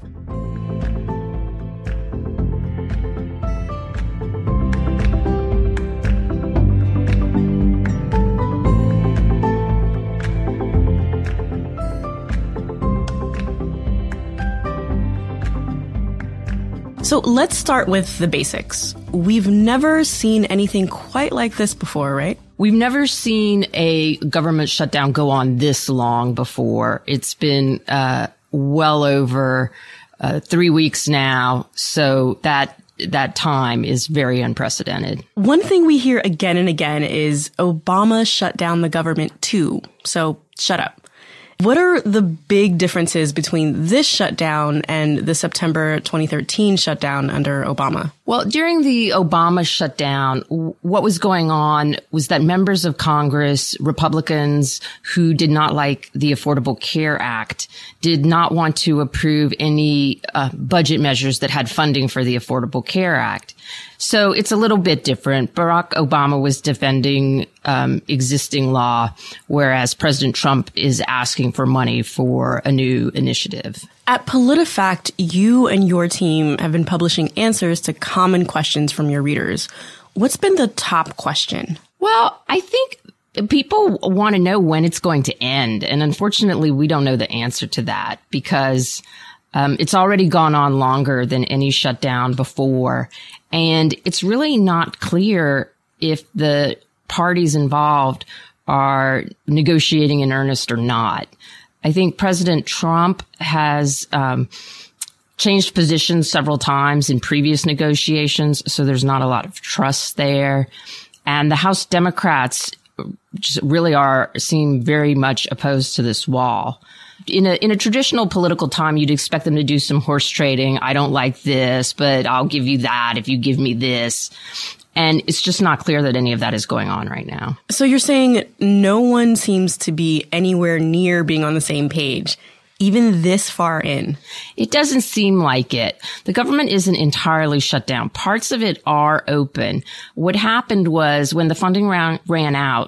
So let's start with the basics. We've never seen anything quite like this before, right?
We've never seen a government shutdown go on this long before. It's been uh well over uh, three weeks now, so that that time is very unprecedented.
One thing we hear again and again is Obama shut down the government too, so shut up. What are the big differences between this shutdown and the September twenty thirteen shutdown under Obama?
Well, during the Obama shutdown, what was going on was that members of Congress, Republicans who did not like the Affordable Care Act, did not want to approve any uh, budget measures that had funding for the Affordable Care Act. So it's a little bit different. Barack Obama was defending um, existing law, whereas President Trump is asking for money for a new initiative.
At PolitiFact, you and your team have been publishing answers to common questions from your readers. What's been the top question?
Well, I think people want to know when it's going to end. And unfortunately, we don't know the answer to that because um, it's already gone on longer than any shutdown before. And it's really not clear if the parties involved are negotiating in earnest or not. I think President Trump has um, changed positions several times in previous negotiations, so there's not a lot of trust there. And the House Democrats just really are seem very much opposed to this wall. In a in a traditional political time, you'd expect them to do some horse trading. I don't like this, but I'll give you that if you give me this. And it's just not clear that any of that is going on right now.
So you're saying no one seems to be anywhere near being on the same page, even this far in?
It doesn't seem like it. The government isn't entirely shut down. Parts of it are open. What happened was when the funding round ran out,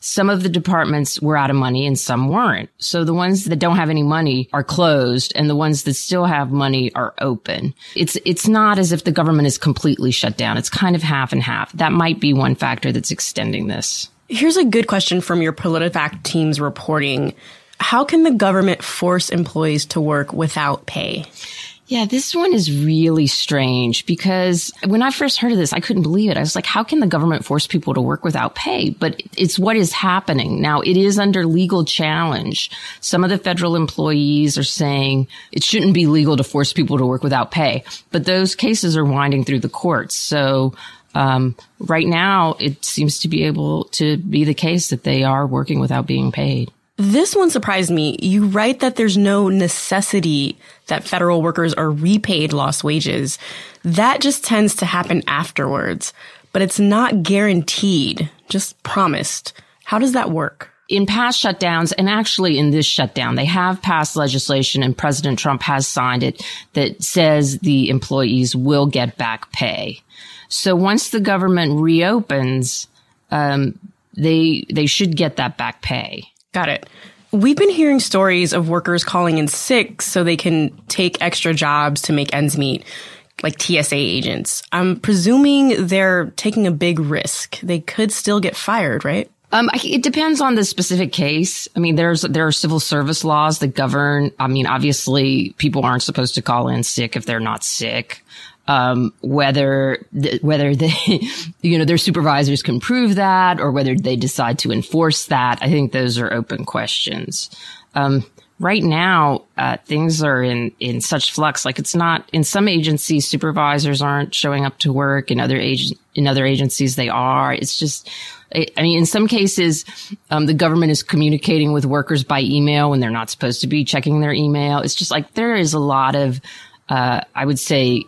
some of the departments were out of money and some weren't. So the ones that don't have any money are closed and the ones that still have money are open. It's, it's not as if the government is completely shut down. It's kind of half and half. That might be one factor that's extending this.
Here's a good question from your PolitiFact team's reporting. How can the government force employees to work without pay?
Yeah, this one is really strange because when I first heard of this, I couldn't believe it. I was like, how can the government force people to work without pay? But it's what is happening. Now, it is under legal challenge. Some of the federal employees are saying it shouldn't be legal to force people to work without pay. But those cases are winding through the courts. So um right now, it seems to be able to be the case that they are working without being paid.
This one surprised me. You write that there's no necessity that federal workers are repaid lost wages. That just tends to happen afterwards, but it's not guaranteed, just promised. How does that work?
In past shutdowns, and actually in this shutdown, they have passed legislation and President Trump has signed it that says the employees will get back pay. So once the government reopens, um, they they should get that back pay.
Got it. We've been hearing stories of workers calling in sick so they can take extra jobs to make ends meet, like T S A agents. I'm presuming they're taking a big risk. They could still get fired, right?
Um, it depends on the specific case. I mean, there's, there are civil service laws that govern. I mean, obviously people aren't supposed to call in sick if they're not sick. Um, whether, whether they, you know, their supervisors can prove that or whether they decide to enforce that. I think those are open questions. Um, right now, uh, things are in, in such flux. Like it's not, in some agencies, supervisors aren't showing up to work. In other agent, in other agencies, they are. It's just, I mean, in some cases, um, the government is communicating with workers by email when they're not supposed to be checking their email. It's just like there is a lot of, uh, I would say,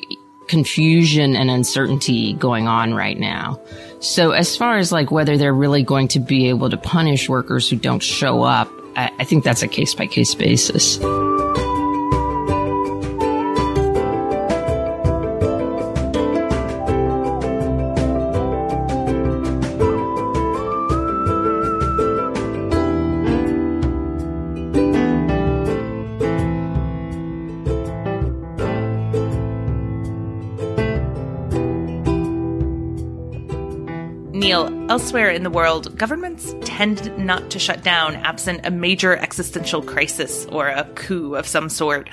confusion and uncertainty going on right now. So as far as like whether they're really going to be able to punish workers who don't show up, I, I think that's a case by case basis.
Neil, elsewhere in the world, governments tend not to shut down absent a major existential crisis or a coup of some sort.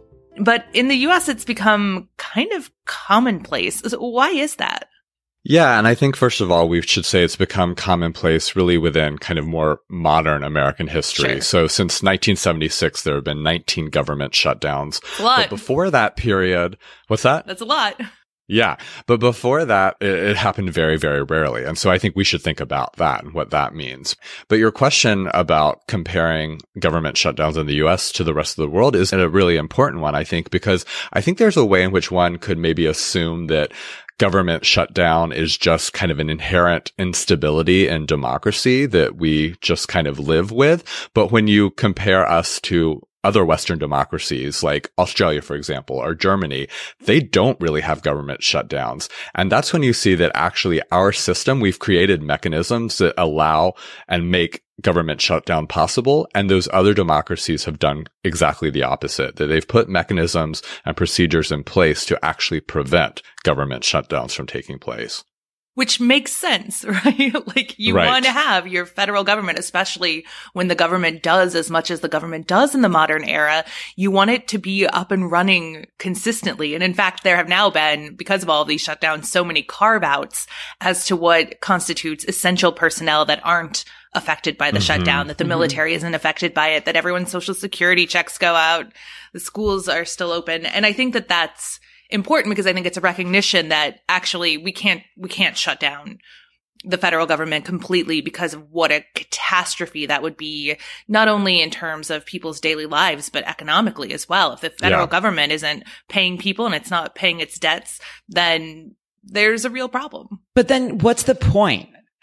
But in the U S, it's become kind of commonplace. So why is that?
Yeah, and I think, first of all, we should say it's become commonplace really within kind of more modern American history.
Sure.
So since nineteen seventy-six, there have been nineteen government shutdowns.
A lot.
But before that period, what's that?
That's a lot.
Yeah. But before that, it, it happened very, very rarely. And so I think we should think about that and what that means. But your question about comparing government shutdowns in the U S to the rest of the world is a really important one, I think, because I think there's a way in which one could maybe assume that government shutdown is just kind of an inherent instability in democracy that we just kind of live with. But when you compare us to other Western democracies like Australia, for example, or Germany, they don't really have government shutdowns. And that's when you see that actually our system, we've created mechanisms that allow and make government shutdown possible. And those other democracies have done exactly the opposite, that they've put mechanisms and procedures in place to actually prevent government shutdowns from taking place.
Which makes sense, right? Like you
Right.
want to have your federal government, especially when the government does as much as the government does in the modern era. You want it to be up and running consistently. And in fact, there have now been, because of all of these shutdowns, so many carve outs as to what constitutes essential personnel that aren't affected by the
Mhm.
shutdown, that the
Mhm.
military isn't affected by it, that everyone's social security checks go out, the schools are still open. And I think that that's important because I think it's a recognition that actually we can't, we can't shut down the federal government completely because of what a catastrophe that would be, not only in terms of people's daily lives, but economically as well. If the federal
Yeah.
government isn't paying people and it's not paying its debts, then there's a real problem.
But then what's the point?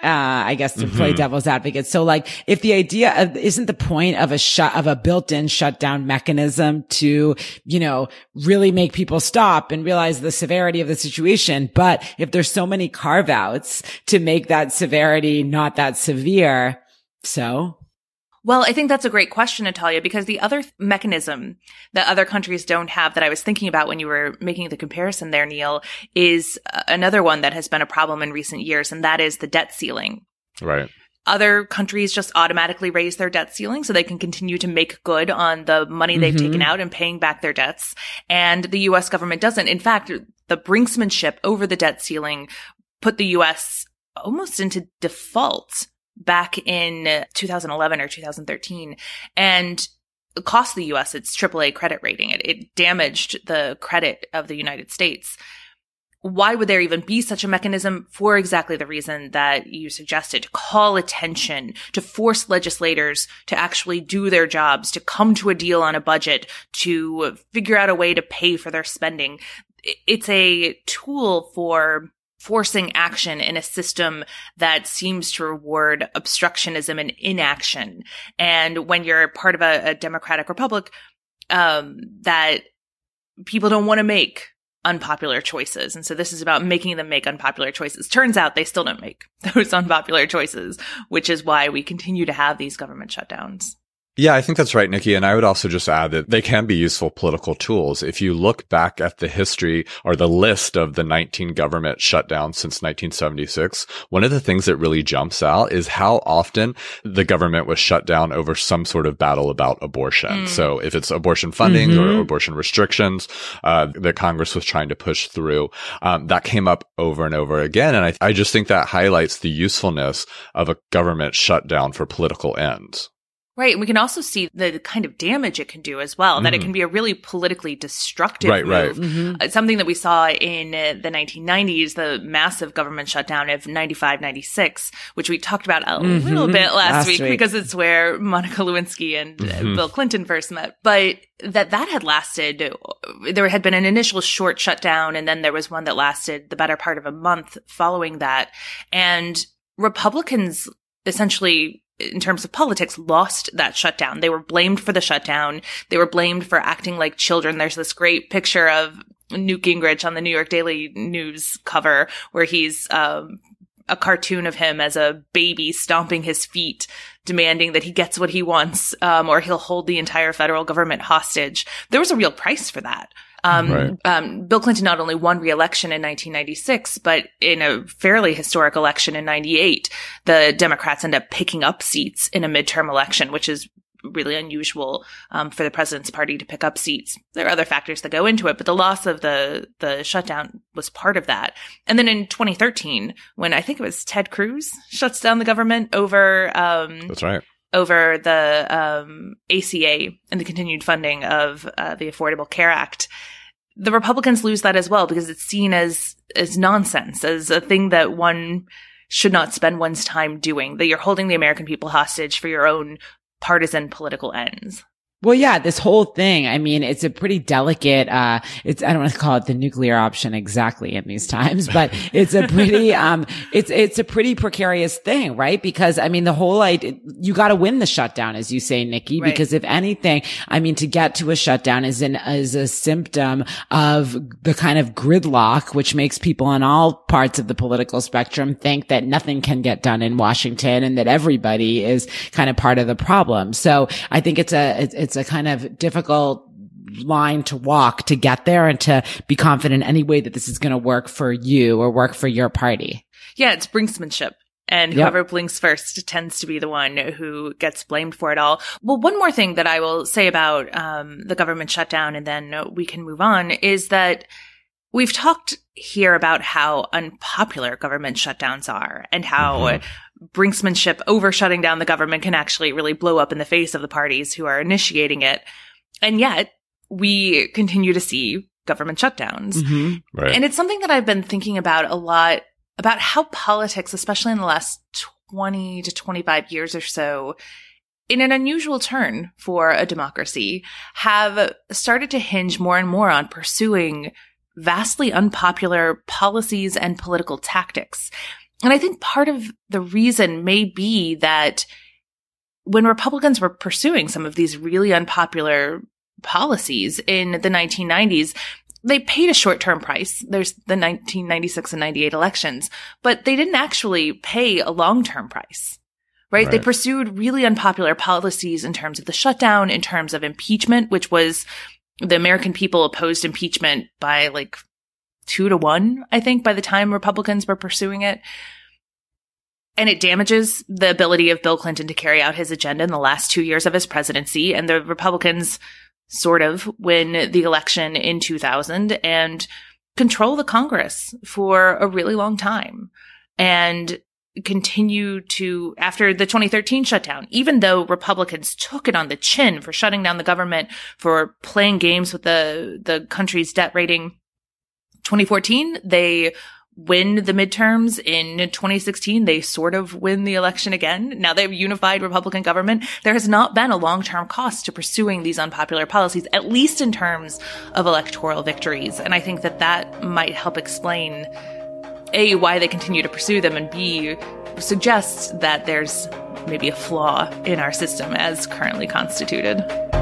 Uh, I guess to play
Mm-hmm.
devil's advocate. So like, if the idea of, isn't the point of a shut, of a built-in shutdown mechanism to, you know, really make people stop and realize the severity of the situation? But if there's so many carve outs to make that severity not that severe, so.
Well, I think that's a great question, Natalia, because the other th- mechanism that other countries don't have that I was thinking about when you were making the comparison there, Neil, is uh, another one that has been a problem in recent years, and that is the debt ceiling.
Right.
Other countries just automatically raise their debt ceiling so they can continue to make good on the money they've
Mhm.
taken out and paying back their debts. And the U S government doesn't. In fact, the brinksmanship over the debt ceiling put the U S almost into default back in two thousand eleven or two thousand thirteen, and it cost the U S its triple A credit rating. It, it damaged the credit of the United States. Why would there even be such a mechanism? For exactly the reason that you suggested, to call attention, to force legislators to actually do their jobs, to come to a deal on a budget, to figure out a way to pay for their spending. It's a tool for forcing action in a system that seems to reward obstructionism and inaction. And when you're part of a, a democratic republic, um, that people don't want to make unpopular choices. And so this is about making them make unpopular choices. Turns out they still don't make those unpopular choices, which is why we continue to have these government shutdowns.
Yeah, I think that's right, Nikki. And I would also just add that they can be useful political tools. If you look back at the history or the list of the nineteen government shutdowns since nineteen seventy-six, one of the things that really jumps out is how often the government was shut down over some sort of battle about abortion. Mm. So if it's abortion funding mm-hmm. or abortion restrictions uh, that Congress was trying to push through, um, that came up over and over again. And I, I just think that highlights the usefulness of a government shutdown for political ends.
Right. And we can also see the kind of damage it can do as well, mm. that it can be a really politically destructive
right,
move.
Right.
Mm-hmm. It's something that we saw in uh, the nineteen nineties, the massive government shutdown of ninety-five ninety-six, which we talked about a
mm-hmm.
little bit last,
last
week,
week
because it's where Monica Lewinsky and
mm-hmm.
uh, Bill Clinton first met. But that that had lasted, there had been an initial short shutdown, and then there was one that lasted the better part of a month following that. And Republicans essentially, in terms of politics, lost that shutdown. They were blamed for the shutdown. They were blamed for acting like children. There's this great picture of Newt Gingrich on the New York Daily News cover where he's um, a cartoon of him as a baby stomping his feet, demanding that he gets what he wants, um, or he'll hold the entire federal government hostage. There was a real price for that. Um,
right.
um, Bill Clinton not only won re-election in nineteen ninety-six, but in a fairly historic election in ninety-eight, the Democrats end up picking up seats in a midterm election, which is really unusual um, for the president's party to pick up seats. There are other factors that go into it, but the loss of the the shutdown was part of that. And then in twenty thirteen, when I think it was Ted Cruz shuts down the government over um,
that's right.
over the um, A C A and the continued funding of uh, the Affordable Care Act, the Republicans lose that as well because it's seen as as nonsense, as a thing that one should not spend one's time doing, that you're holding the American people hostage for your own partisan political ends.
Well, yeah, this whole thing, I mean, it's a pretty delicate, uh, it's, I don't want to call it the nuclear option exactly in these times, but it's a pretty, um, it's, it's a pretty precarious thing, right? Because, I mean, the whole idea, you got to win the shutdown, as you say, Nikki, right. Because if anything, I mean, to get to a shutdown is an, is a symptom of the kind of gridlock, which makes people on all parts of the political spectrum think that nothing can get done in Washington and that everybody is kind of part of the problem. So I think it's a, it's, it's a kind of difficult line to walk to get there and to be confident anyway that this is going to work for you or work for your party.
Yeah, it's brinksmanship. And whoever yep. blinks first tends to be the one who gets blamed for it all. Well, one more thing that I will say about um, the government shutdown, and then we can move on, is that we've talked here about how unpopular government shutdowns are and how mm-hmm. brinksmanship over shutting down the government can actually really blow up in the face of the parties who are initiating it. And yet we continue to see government shutdowns.
Mm-hmm.
Right.
And it's something that I've been thinking about a lot, about how politics, especially in the last twenty to twenty-five years or so, in an unusual turn for a democracy, have started to hinge more and more on pursuing vastly unpopular policies and political tactics. And I think part of the reason may be that when Republicans were pursuing some of these really unpopular policies in the nineteen nineties, they paid a short-term price. There's the nineteen ninety-six and ninety-eight elections, but they didn't actually pay a long-term price, right? right? They pursued really unpopular policies in terms of the shutdown, in terms of impeachment, which was the American people opposed impeachment by like two to one, I think, by the time Republicans were pursuing it. And it damages the ability of Bill Clinton to carry out his agenda in the last two years of his presidency. And the Republicans sort of win the election in two thousand and control the Congress for a really long time and continue to, after the twenty thirteen shutdown, even though Republicans took it on the chin for shutting down the government, for playing games with the, the country's debt rating, twenty fourteen, they win the midterms. In twenty sixteen, they sort of win the election again. Now they've unified Republican government. There has not been a long-term cost to pursuing these unpopular policies, at least in terms of electoral victories. And I think that that might help explain, A, why they continue to pursue them, and B, suggests that there's maybe a flaw in our system as currently constituted.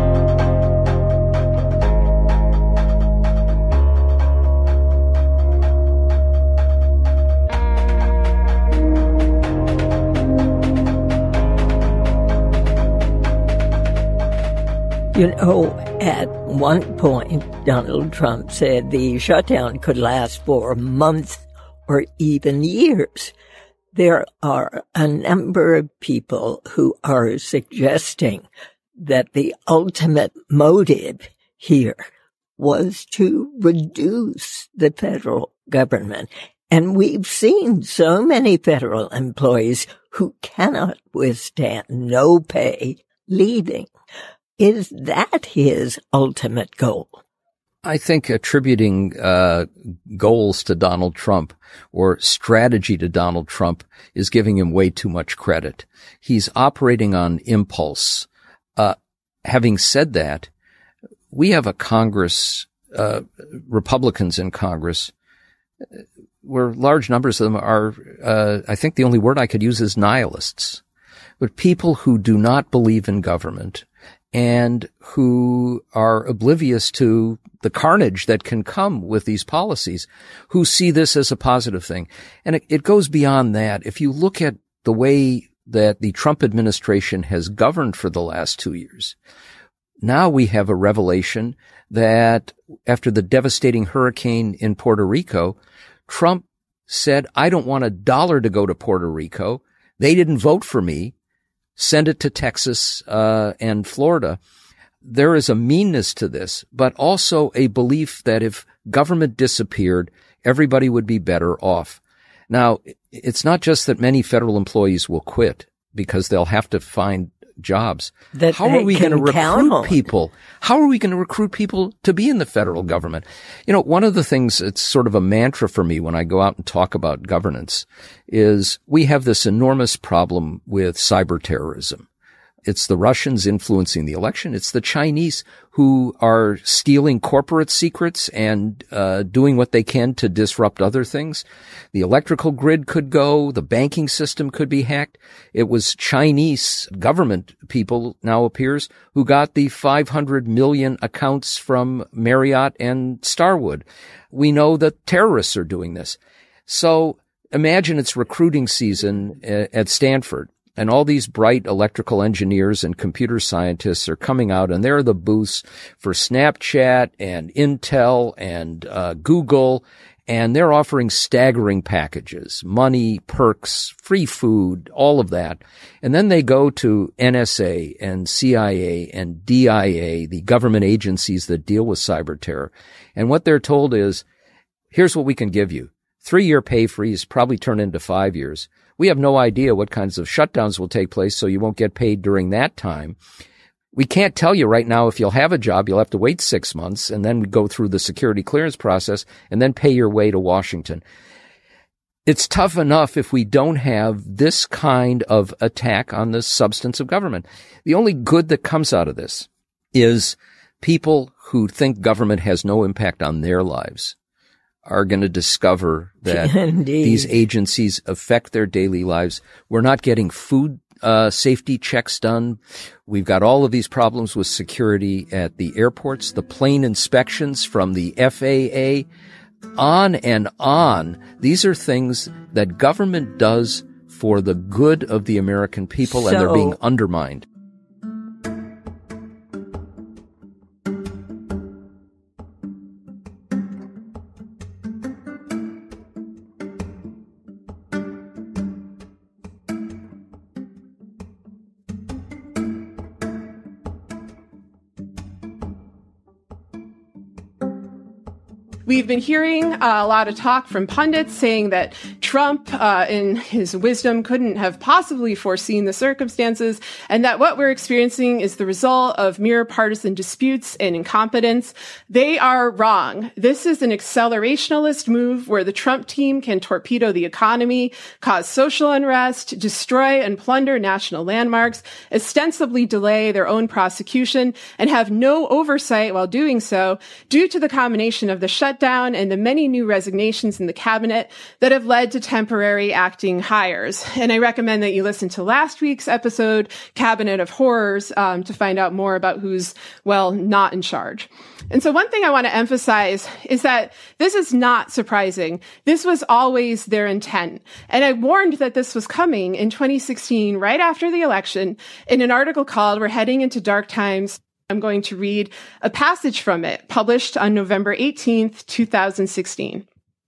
You know, at one point, Donald Trump said the shutdown could last for a month or even years. There are a number of people who are suggesting that the ultimate motive here was to reduce the federal government. And we've seen so many federal employees who cannot withstand no pay leaving. Is that his ultimate goal?
I think attributing uh goals to Donald Trump or strategy to Donald Trump is giving him way too much credit. He's operating on impulse. Uh having said that, we have a Congress, uh Republicans in Congress, where large numbers of them are, uh I think the only word I could use is nihilists. But people who do not believe in government and who are oblivious to the carnage that can come with these policies, who see this as a positive thing. And it, it goes beyond that. If you look at the way that the Trump administration has governed for the last two years, now we have a revelation that after the devastating hurricane in Puerto Rico, Trump said, I don't want a dollar to go to Puerto Rico. They didn't vote for me. Send it to Texas uh and Florida. There is a meanness to this, but also a belief that if government disappeared, everybody would be better off. Now, it's not just that many federal employees will quit because they'll have to find jobs.
That
How are we going to recruit people? How are we going to recruit people to be in the federal government? You know, one of the things, it's sort of a mantra for me when I go out and talk about governance, is we have this enormous problem with cyber terrorism. It's the Russians influencing the election. It's the Chinese who are stealing corporate secrets and uh doing what they can to disrupt other things. The electrical grid could go. The banking system could be hacked. It was Chinese government people, now appears, who got the five hundred million accounts from Marriott and Starwood. We know that terrorists are doing this. So imagine it's recruiting season at Stanford. And all these bright electrical engineers and computer scientists are coming out, and they're the booths for Snapchat and Intel and uh, Google, and they're offering staggering packages, money, perks, free food, all of that. And then they go to N S A and C I A and D I A, the government agencies that deal with cyber terror. And what they're told is, here's what we can give you. Three-year pay freeze, probably turn into five years. We have no idea what kinds of shutdowns will take place, so you won't get paid during that time. We can't tell you right now if you'll have a job. You'll have to wait six months and then go through the security clearance process and then pay your way to Washington. It's tough enough if we don't have this kind of attack on the substance of government. The only good that comes out of this is people who think government has no impact on their lives are going to discover that
Indeed.
these agencies affect their daily lives. We're not getting food uh, safety checks done. We've got all of these problems with security at the airports, the plane inspections from the F A A, on and on. These are things that government does for the good of the American people, and
So-
they're being undermined.
We've been hearing uh, a lot of talk from pundits saying that Trump, uh, in his wisdom, couldn't have possibly foreseen the circumstances, and that what we're experiencing is the result of mere partisan disputes and incompetence. They are wrong. This is an accelerationalist move where the Trump team can torpedo the economy, cause social unrest, destroy and plunder national landmarks, ostensibly delay their own prosecution, and have no oversight while doing so due to the combination of the shutdown and the many new resignations in the cabinet that have led to temporary acting hires. And I recommend that you listen to last week's episode, Cabinet of Horrors, um, to find out more about who's, well, not in charge. And so one thing I want to emphasize is that this is not surprising. This was always their intent. And I warned that this was coming in twenty sixteen, right after the election, in an article called We're Heading into Dark Times. I'm going to read a passage from it, published on November eighteenth, twenty sixteen.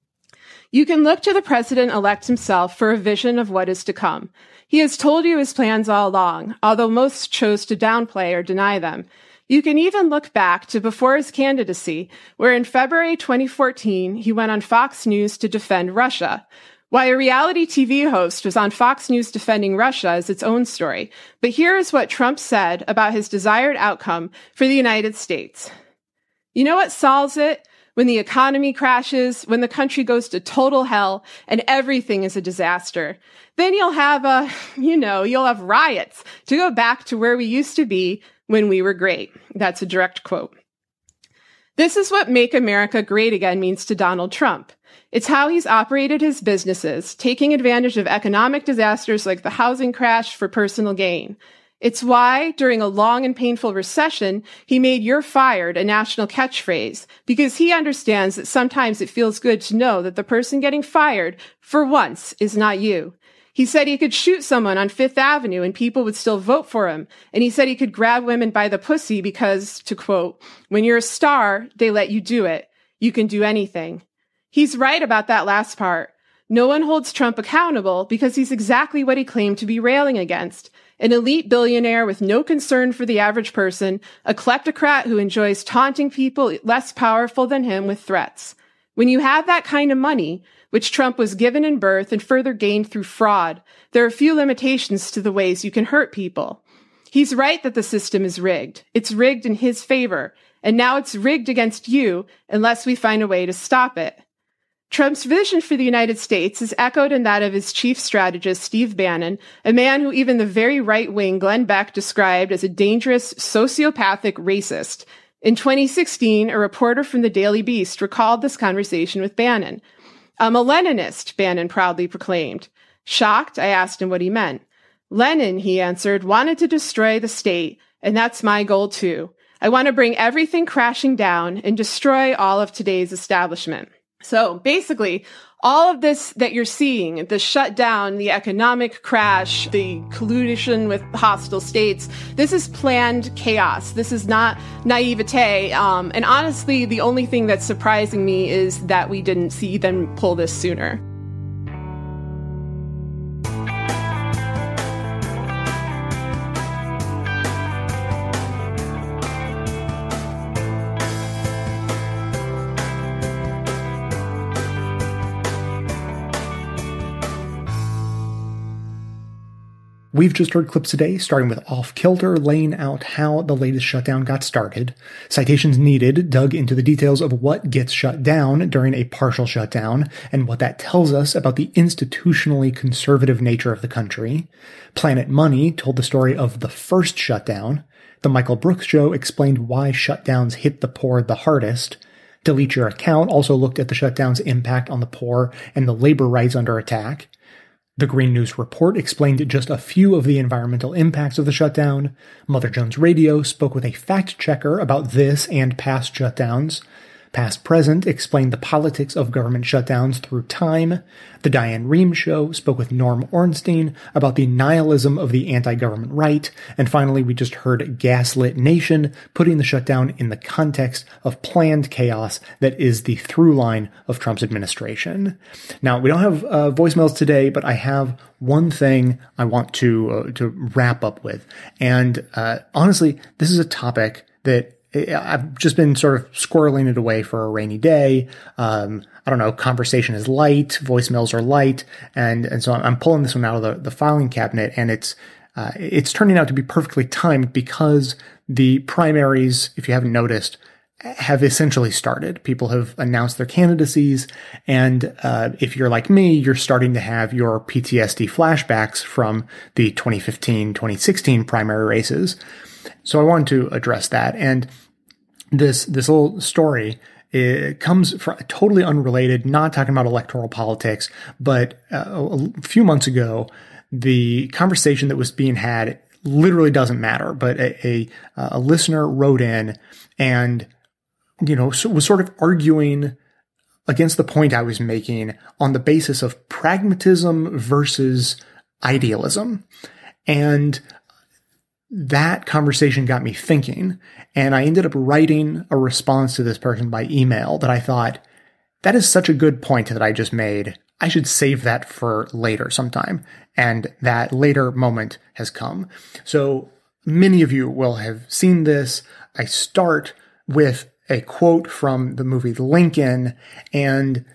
You can look to the president-elect himself for a vision of what is to come. He has told you his plans all along, although most chose to downplay or deny them. You can even look back to before his candidacy, where in February twenty fourteen, he went on Fox News to defend Russia. Why a reality T V host was on Fox News defending Russia is its own story. But here is what Trump said about his desired outcome for the United States. You know what solves it? When the economy crashes, when the country goes to total hell and everything is a disaster. Then you'll have a, you know, you'll have riots to go back to where we used to be when we were great. That's a direct quote. This is what Make America Great Again means to Donald Trump. It's how he's operated his businesses, taking advantage of economic disasters like the housing crash for personal gain. It's why, during a long and painful recession, he made "you're fired" a national catchphrase, because he understands that sometimes it feels good to know that the person getting fired, for once, is not you. He said he could shoot someone on Fifth Avenue and people would still vote for him. And he said he could grab women by the pussy because, to quote, when you're a star, they let you do it. You can do anything. He's right about that last part. No one holds Trump accountable because he's exactly what he claimed to be railing against. An elite billionaire with no concern for the average person, a kleptocrat who enjoys taunting people less powerful than him with threats. When you have that kind of money, which Trump was given in birth and further gained through fraud, there are few limitations to the ways you can hurt people. He's right that the system is rigged. It's rigged in his favor, and now it's rigged against you unless we find a way to stop it. Trump's vision for the United States is echoed in that of his chief strategist, Steve Bannon, a man who even the very right-wing Glenn Beck described as a dangerous, sociopathic racist. In twenty sixteen, a reporter from the Daily Beast recalled this conversation with Bannon. I'm a Leninist, Bannon proudly proclaimed. Shocked, I asked him what he meant. Lenin, he answered, wanted to destroy the state, and that's my goal too. I want to bring everything crashing down and destroy all of today's establishment. So basically, all of this that you're seeing, the shutdown, the economic crash, the collusion with hostile states, this is planned chaos. This is not naivete. Um, and honestly, the only thing that's surprising me is that we didn't see them pull this sooner.
We've just heard clips today, starting with Off Kilter, laying out how the latest shutdown got started. Citations Needed dug into the details of what gets shut down during a partial shutdown and what that tells us about the institutionally conservative nature of the country. Planet Money told the story of the first shutdown. The Michael Brooks Show explained why shutdowns hit the poor the hardest. Delete Your Account also looked at the shutdown's impact on the poor and the labor rights under attack. The Green News Report explained just a few of the environmental impacts of the shutdown. Mother Jones Radio spoke with a fact-checker about this and past shutdowns. Past Present explained the politics of government shutdowns through time. The Diane Rehm Show spoke with Norm Ornstein about the nihilism of the anti-government right. And finally, we just heard Gaslit Nation putting the shutdown in the context of planned chaos that is the through line of Trump's administration. Now, we don't have uh, voicemails today, but I have one thing I want to uh, to wrap up with. And uh, honestly, this is a topic that I've just been sort of squirreling it away for a rainy day. Um, I don't know, conversation is light, voicemails are light, and, and so I'm pulling this one out of the, the filing cabinet, and it's, uh, it's turning out to be perfectly timed because the primaries, if you haven't noticed, have essentially started. People have announced their candidacies, and uh, if you're like me, you're starting to have your P T S D flashbacks from the twenty fifteen, twenty sixteen primary races. So I wanted to address that, and this this little story it comes from totally unrelated, not talking about electoral politics, but uh, a few months ago, the conversation that was being had literally doesn't matter, but a, a, a listener wrote in and, you know, was sort of arguing against the point I was making on the basis of pragmatism versus idealism. And that conversation got me thinking, and I ended up writing a response to this person by email that I thought, that is such a good point that I just made. I should save that for later sometime. And that later moment has come. So many of you will have seen this. I start with a quote from the movie Lincoln, and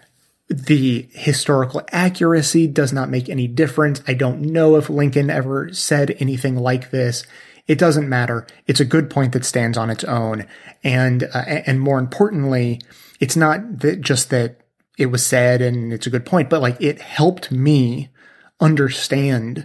the historical accuracy does not make any difference. I don't know if Lincoln ever said anything like this. It doesn't matter. It's a good point that stands on its own. And, uh, and more importantly, it's not that just that it was said and it's a good point, but like it helped me understand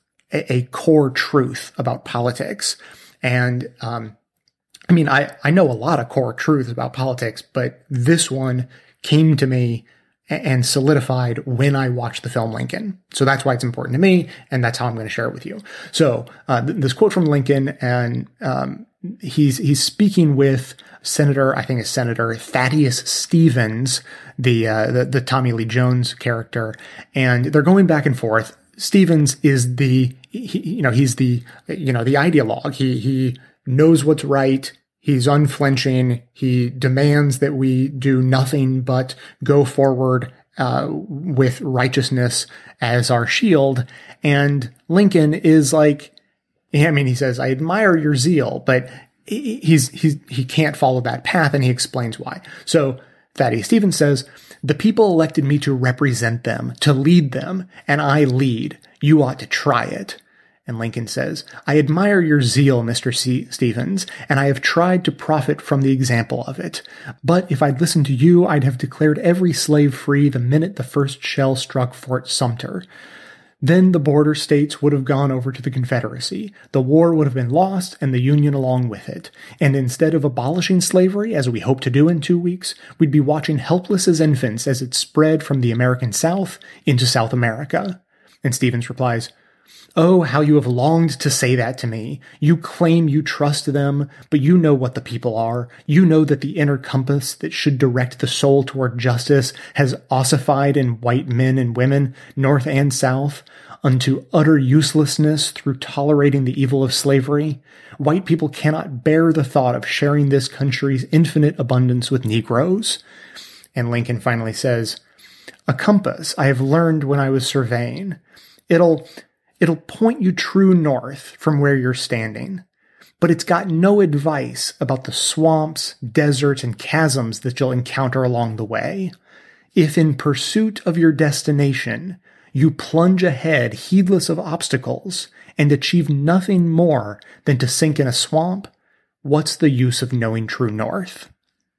a, a core truth about politics. And, um, I mean, I, I know a lot of core truths about politics, but this one came to me and solidified when I watched the film Lincoln. So that's why it's important to me, and that's how I'm going to share it with you. So uh, th- this quote from Lincoln, and um, he's he's speaking with Senator, I think it's Senator Thaddeus Stevens, the, uh, the the Tommy Lee Jones character, and they're going back and forth. Stevens is the he, you know he's the you know the ideologue. He he knows what's right. He's unflinching. He demands that we do nothing but go forward uh, with righteousness as our shield. And Lincoln is like, I mean, he says, I admire your zeal, but he's, he's, he can't follow that path, and he explains why. So Thaddeus Stevens says, the people elected me to represent them, to lead them, and I lead. You ought to try it. And Lincoln says, I admire your zeal, Mister C- Stevens, and I have tried to profit from the example of it. But if I'd listened to you, I'd have declared every slave free the minute the first shell struck Fort Sumter. Then the border states would have gone over to the Confederacy. The war would have been lost, and the Union along with it. And instead of abolishing slavery, as we hope to do in two weeks, we'd be watching helpless as infants as it spread from the American South into South America. And Stevens replies, oh, how you have longed to say that to me. You claim you trust them, but you know what the people are. You know that the inner compass that should direct the soul toward justice has ossified in white men and women, north and south, unto utter uselessness through tolerating the evil of slavery. White people cannot bear the thought of sharing this country's infinite abundance with Negroes. And Lincoln finally says, a compass I have learned when I was surveying. It'll... It'll point you true north from where you're standing, but it's got no advice about the swamps, deserts, and chasms that you'll encounter along the way. If in pursuit of your destination, you plunge ahead heedless of obstacles and achieve nothing more than to sink in a swamp, what's the use of knowing true north?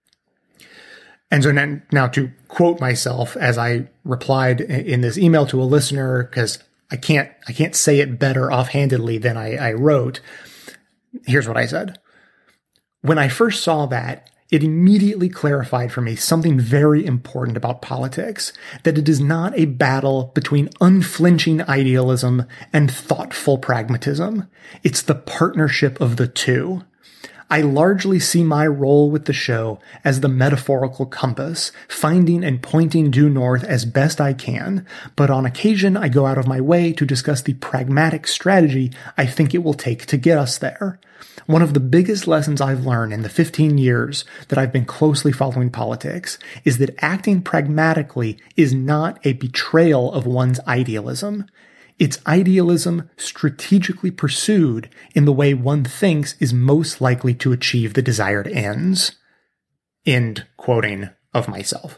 And so now, now to quote myself as I replied in this email to a listener, because I can't, I can't say it better offhandedly than I, I wrote. Here's what I said. When I first saw that, it immediately clarified for me something very important about politics, that it is not a battle between unflinching idealism and thoughtful pragmatism. It's the partnership of the two. I largely see my role with the show as the metaphorical compass, finding and pointing due north as best I can, but on occasion I go out of my way to discuss the pragmatic strategy I think it will take to get us there. One of the biggest lessons I've learned in the fifteen years that I've been closely following politics is that acting pragmatically is not a betrayal of one's idealism. It's idealism strategically pursued in the way one thinks is most likely to achieve the desired ends. End quoting of myself.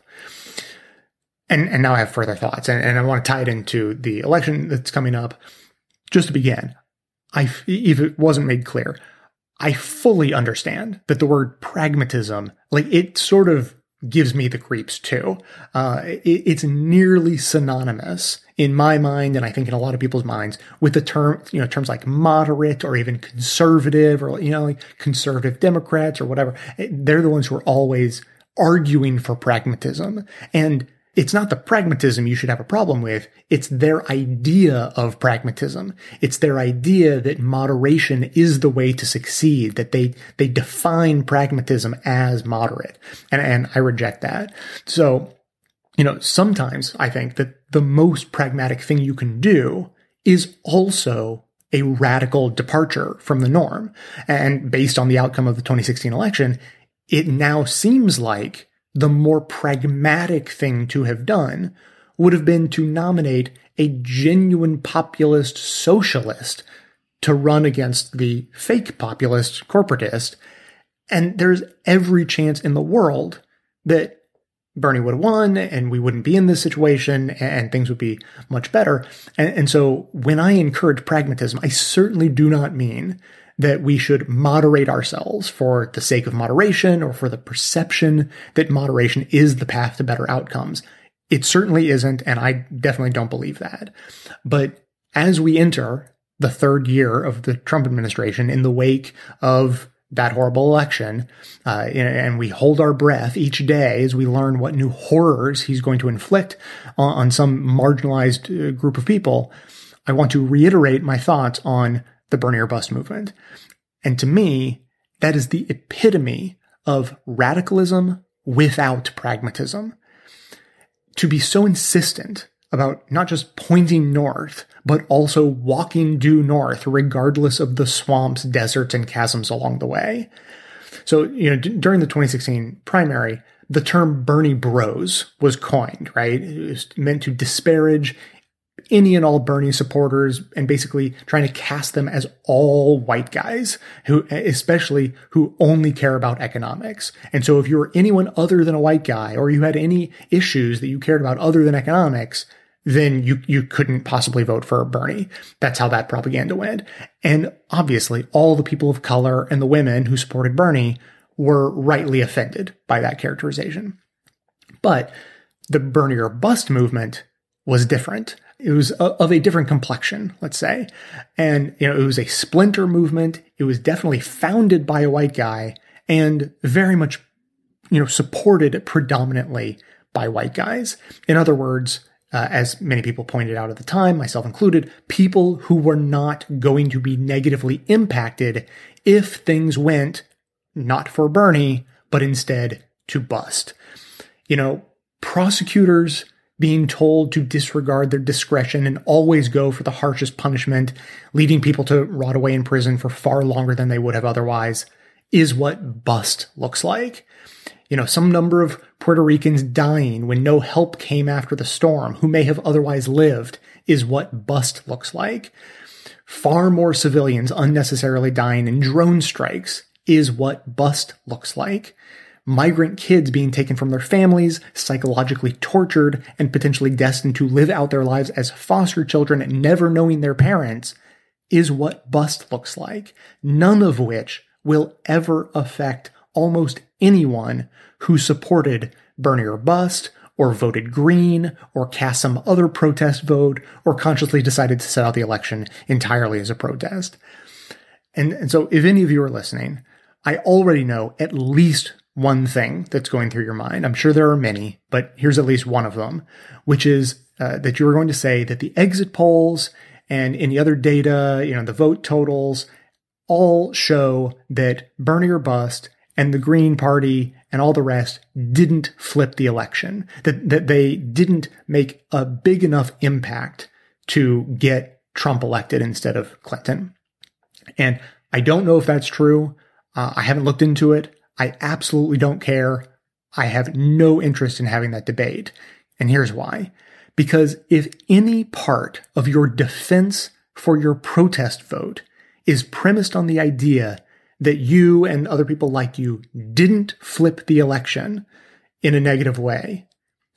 And, and now I have further thoughts, and, and I want to tie it into the election that's coming up. Just to begin, I, if it wasn't made clear, I fully understand that the word pragmatism, like, it sort of gives me the creeps too. Uh, it, it's nearly synonymous in my mind, and I think in a lot of people's minds, with the term, you know, terms like moderate or even conservative, or, you know, like conservative Democrats or whatever. They're the ones who are always arguing for pragmatism. And it's not the pragmatism you should have a problem with. It's their idea of pragmatism. It's their idea that moderation is the way to succeed, that they, they define pragmatism as moderate. And, and I reject that. So, you know, sometimes I think that the most pragmatic thing you can do is also a radical departure from the norm. And based on the outcome of the twenty sixteen election, it now seems like the more pragmatic thing to have done would have been to nominate a genuine populist socialist to run against the fake populist corporatist. And there's every chance in the world that Bernie would have won and we wouldn't be in this situation and things would be much better. And, and so when I encourage pragmatism, I certainly do not mean that we should moderate ourselves for the sake of moderation or for the perception that moderation is the path to better outcomes. It certainly isn't, and I definitely don't believe that. But as we enter the third year of the Trump administration in the wake of that horrible election, uh, and we hold our breath each day as we learn what new horrors he's going to inflict on, on some marginalized uh, group of people, I want to reiterate my thoughts on the Bernie or Bust movement. And to me, that is the epitome of radicalism without pragmatism. To be so insistent about not just pointing north, but also walking due north, regardless of the swamps, deserts, and chasms along the way. So, you know, d- during the twenty sixteen primary, the term Bernie Bros was coined, right? It was meant to disparage any and all Bernie supporters and basically trying to cast them as all white guys who, especially who only care about economics. And so if you were anyone other than a white guy, or you had any issues that you cared about other than economics, then you, you couldn't possibly vote for Bernie. That's how that propaganda went. And obviously all the people of color and the women who supported Bernie were rightly offended by that characterization. But the Bernie or Bust movement was different. It was of a different complexion, let's say. And, you know, it was a splinter movement. It was definitely founded by a white guy and very much, you know, supported predominantly by white guys. In other words, uh, as many people pointed out at the time, myself included, people who were not going to be negatively impacted if things went not for Bernie, but instead to Bust. You know, prosecutors being told to disregard their discretion and always go for the harshest punishment, leading people to rot away in prison for far longer than they would have otherwise, is what Bust looks like. You know, some number of Puerto Ricans dying when no help came after the storm, who may have otherwise lived, is what Bust looks like. Far more civilians unnecessarily dying in drone strikes is what Bust looks like. Migrant kids being taken from their families, psychologically tortured, and potentially destined to live out their lives as foster children, never knowing their parents, is what Bust looks like. None of which will ever affect almost anyone who supported Bernie or Bust, or voted Green, or cast some other protest vote, or consciously decided to set out the election entirely as a protest. And, and so if any of you are listening, I already know at least one thing that's going through your mind. I'm sure there are many, but here's at least one of them, which is uh, that you're going to say that the exit polls and any other data, you know, the vote totals all show that Bernie or bust and the Green Party and all the rest didn't flip the election, that, that they didn't make a big enough impact to get Trump elected instead of Clinton. And I don't know if that's true. Uh, I haven't looked into it. I absolutely don't care. I have no interest in having that debate. And here's why. Because if any part of your defense for your protest vote is premised on the idea that you and other people like you didn't flip the election in a negative way,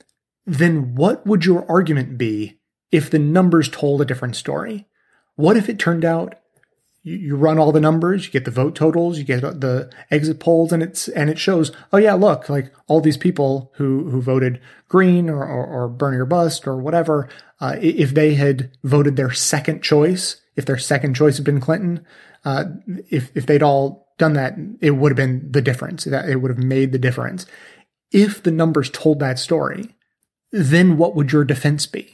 then what would your argument be if the numbers told a different story? What if it turned out you run all the numbers, you get the vote totals, you get the exit polls, and it's and it shows, oh yeah, look, like all these people who who voted Green or or, or Bernie or bust or whatever, uh, if they had voted their second choice, if their second choice had been Clinton, uh, if if they'd all done that, it would have been the difference. It would have made the difference. If the numbers told that story, then what would your defense be?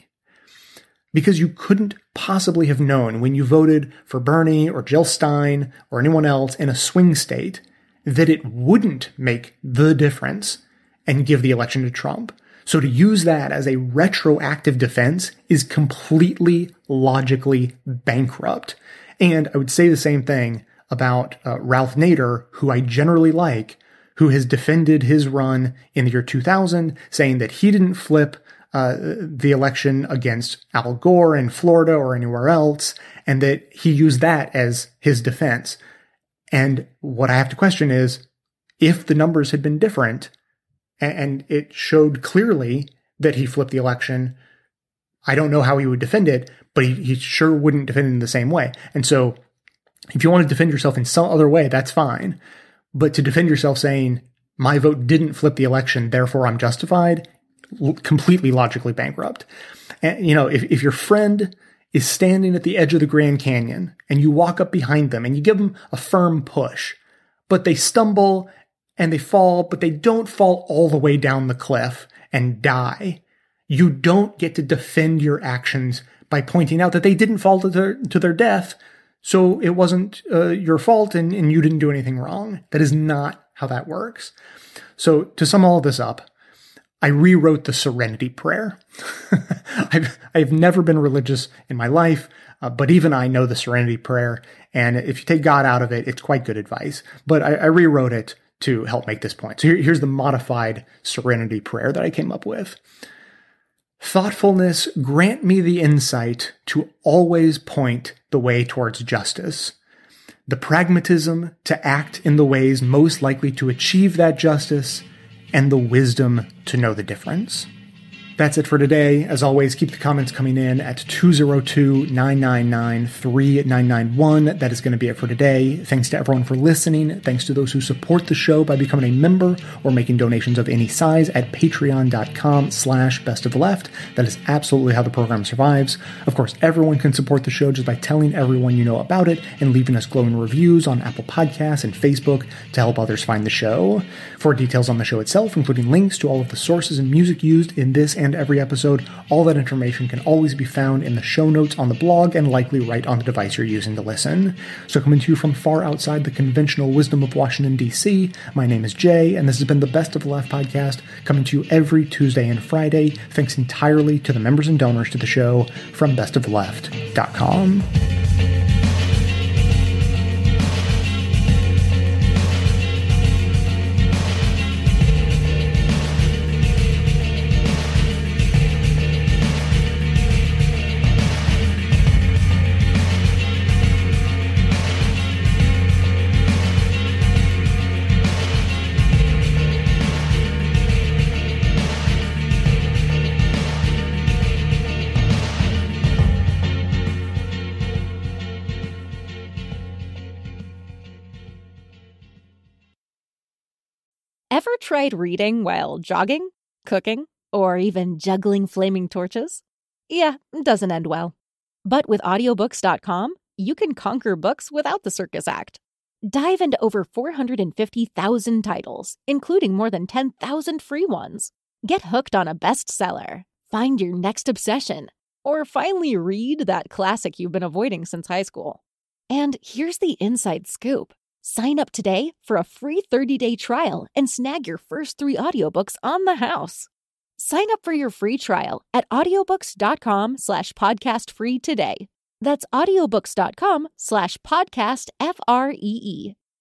Because you couldn't possibly have known when you voted for Bernie or Jill Stein or anyone else in a swing state that it wouldn't make the difference and give the election to Trump. So to use that as a retroactive defense is completely logically bankrupt. And I would say the same thing about uh, Ralph Nader, who I generally like, who has defended his run in the year two thousand, saying that he didn't flip Uh, the election against Al Gore in Florida or anywhere else, and that he used that as his defense. And what I have to question is, if the numbers had been different and, and it showed clearly that he flipped the election, I don't know how he would defend it, but he, he sure wouldn't defend it in the same way. And so if you want to defend yourself in some other way, that's fine. But to defend yourself saying, my vote didn't flip the election, therefore I'm justified, completely logically bankrupt. And, you know, if, if your friend is standing at the edge of the Grand Canyon and you walk up behind them and you give them a firm push, but they stumble and they fall, but they don't fall all the way down the cliff and die, you don't get to defend your actions by pointing out that they didn't fall to their, to their death, so it wasn't uh, your fault and, and you didn't do anything wrong. That is not how that works. So to sum all of this up, I rewrote the Serenity Prayer. I've, I've never been religious in my life, uh, but even I know the Serenity Prayer. And if you take God out of it, it's quite good advice. But I, I rewrote it to help make this point. So here, here's the modified Serenity Prayer that I came up with. Thoughtfulness, grant me the insight to always point the way towards justice, the pragmatism to act in the ways most likely to achieve that justice, and the wisdom to know the difference. That's it for today. As always, keep the comments coming in at two oh two, nine nine nine, three nine nine one. That is going to be it for today. Thanks to everyone for listening. Thanks to those who support the show by becoming a member or making donations of any size at patreon.com slash best of the left. That is absolutely how the program survives. Of course, everyone can support the show just by telling everyone you know about it and leaving us glowing reviews on Apple Podcasts and Facebook to help others find the show. For details on the show itself, including links to all of the sources and music used in this and every episode, all that information can always be found in the show notes on the blog and likely right on the device you're using to listen. So coming to you from far outside the conventional wisdom of Washington, D C, my name is Jay, and this has been the Best of the Left podcast, coming to you every Tuesday and Friday, thanks entirely to the members and donors to the show from best of the left dot com.
Ever tried reading while jogging, cooking, or even juggling flaming torches? Yeah, it doesn't end well. But with audiobooks dot com, you can conquer books without the circus act. Dive into over four hundred fifty thousand titles, including more than ten thousand free ones. Get hooked on a bestseller, find your next obsession, or finally read that classic you've been avoiding since high school. And here's the inside scoop. Sign up today for a free thirty-day trial and snag your first three audiobooks on the house. Sign up for your free trial at audiobooks.com slash podcast free today. That's audiobooks.com slash podcast F R E E.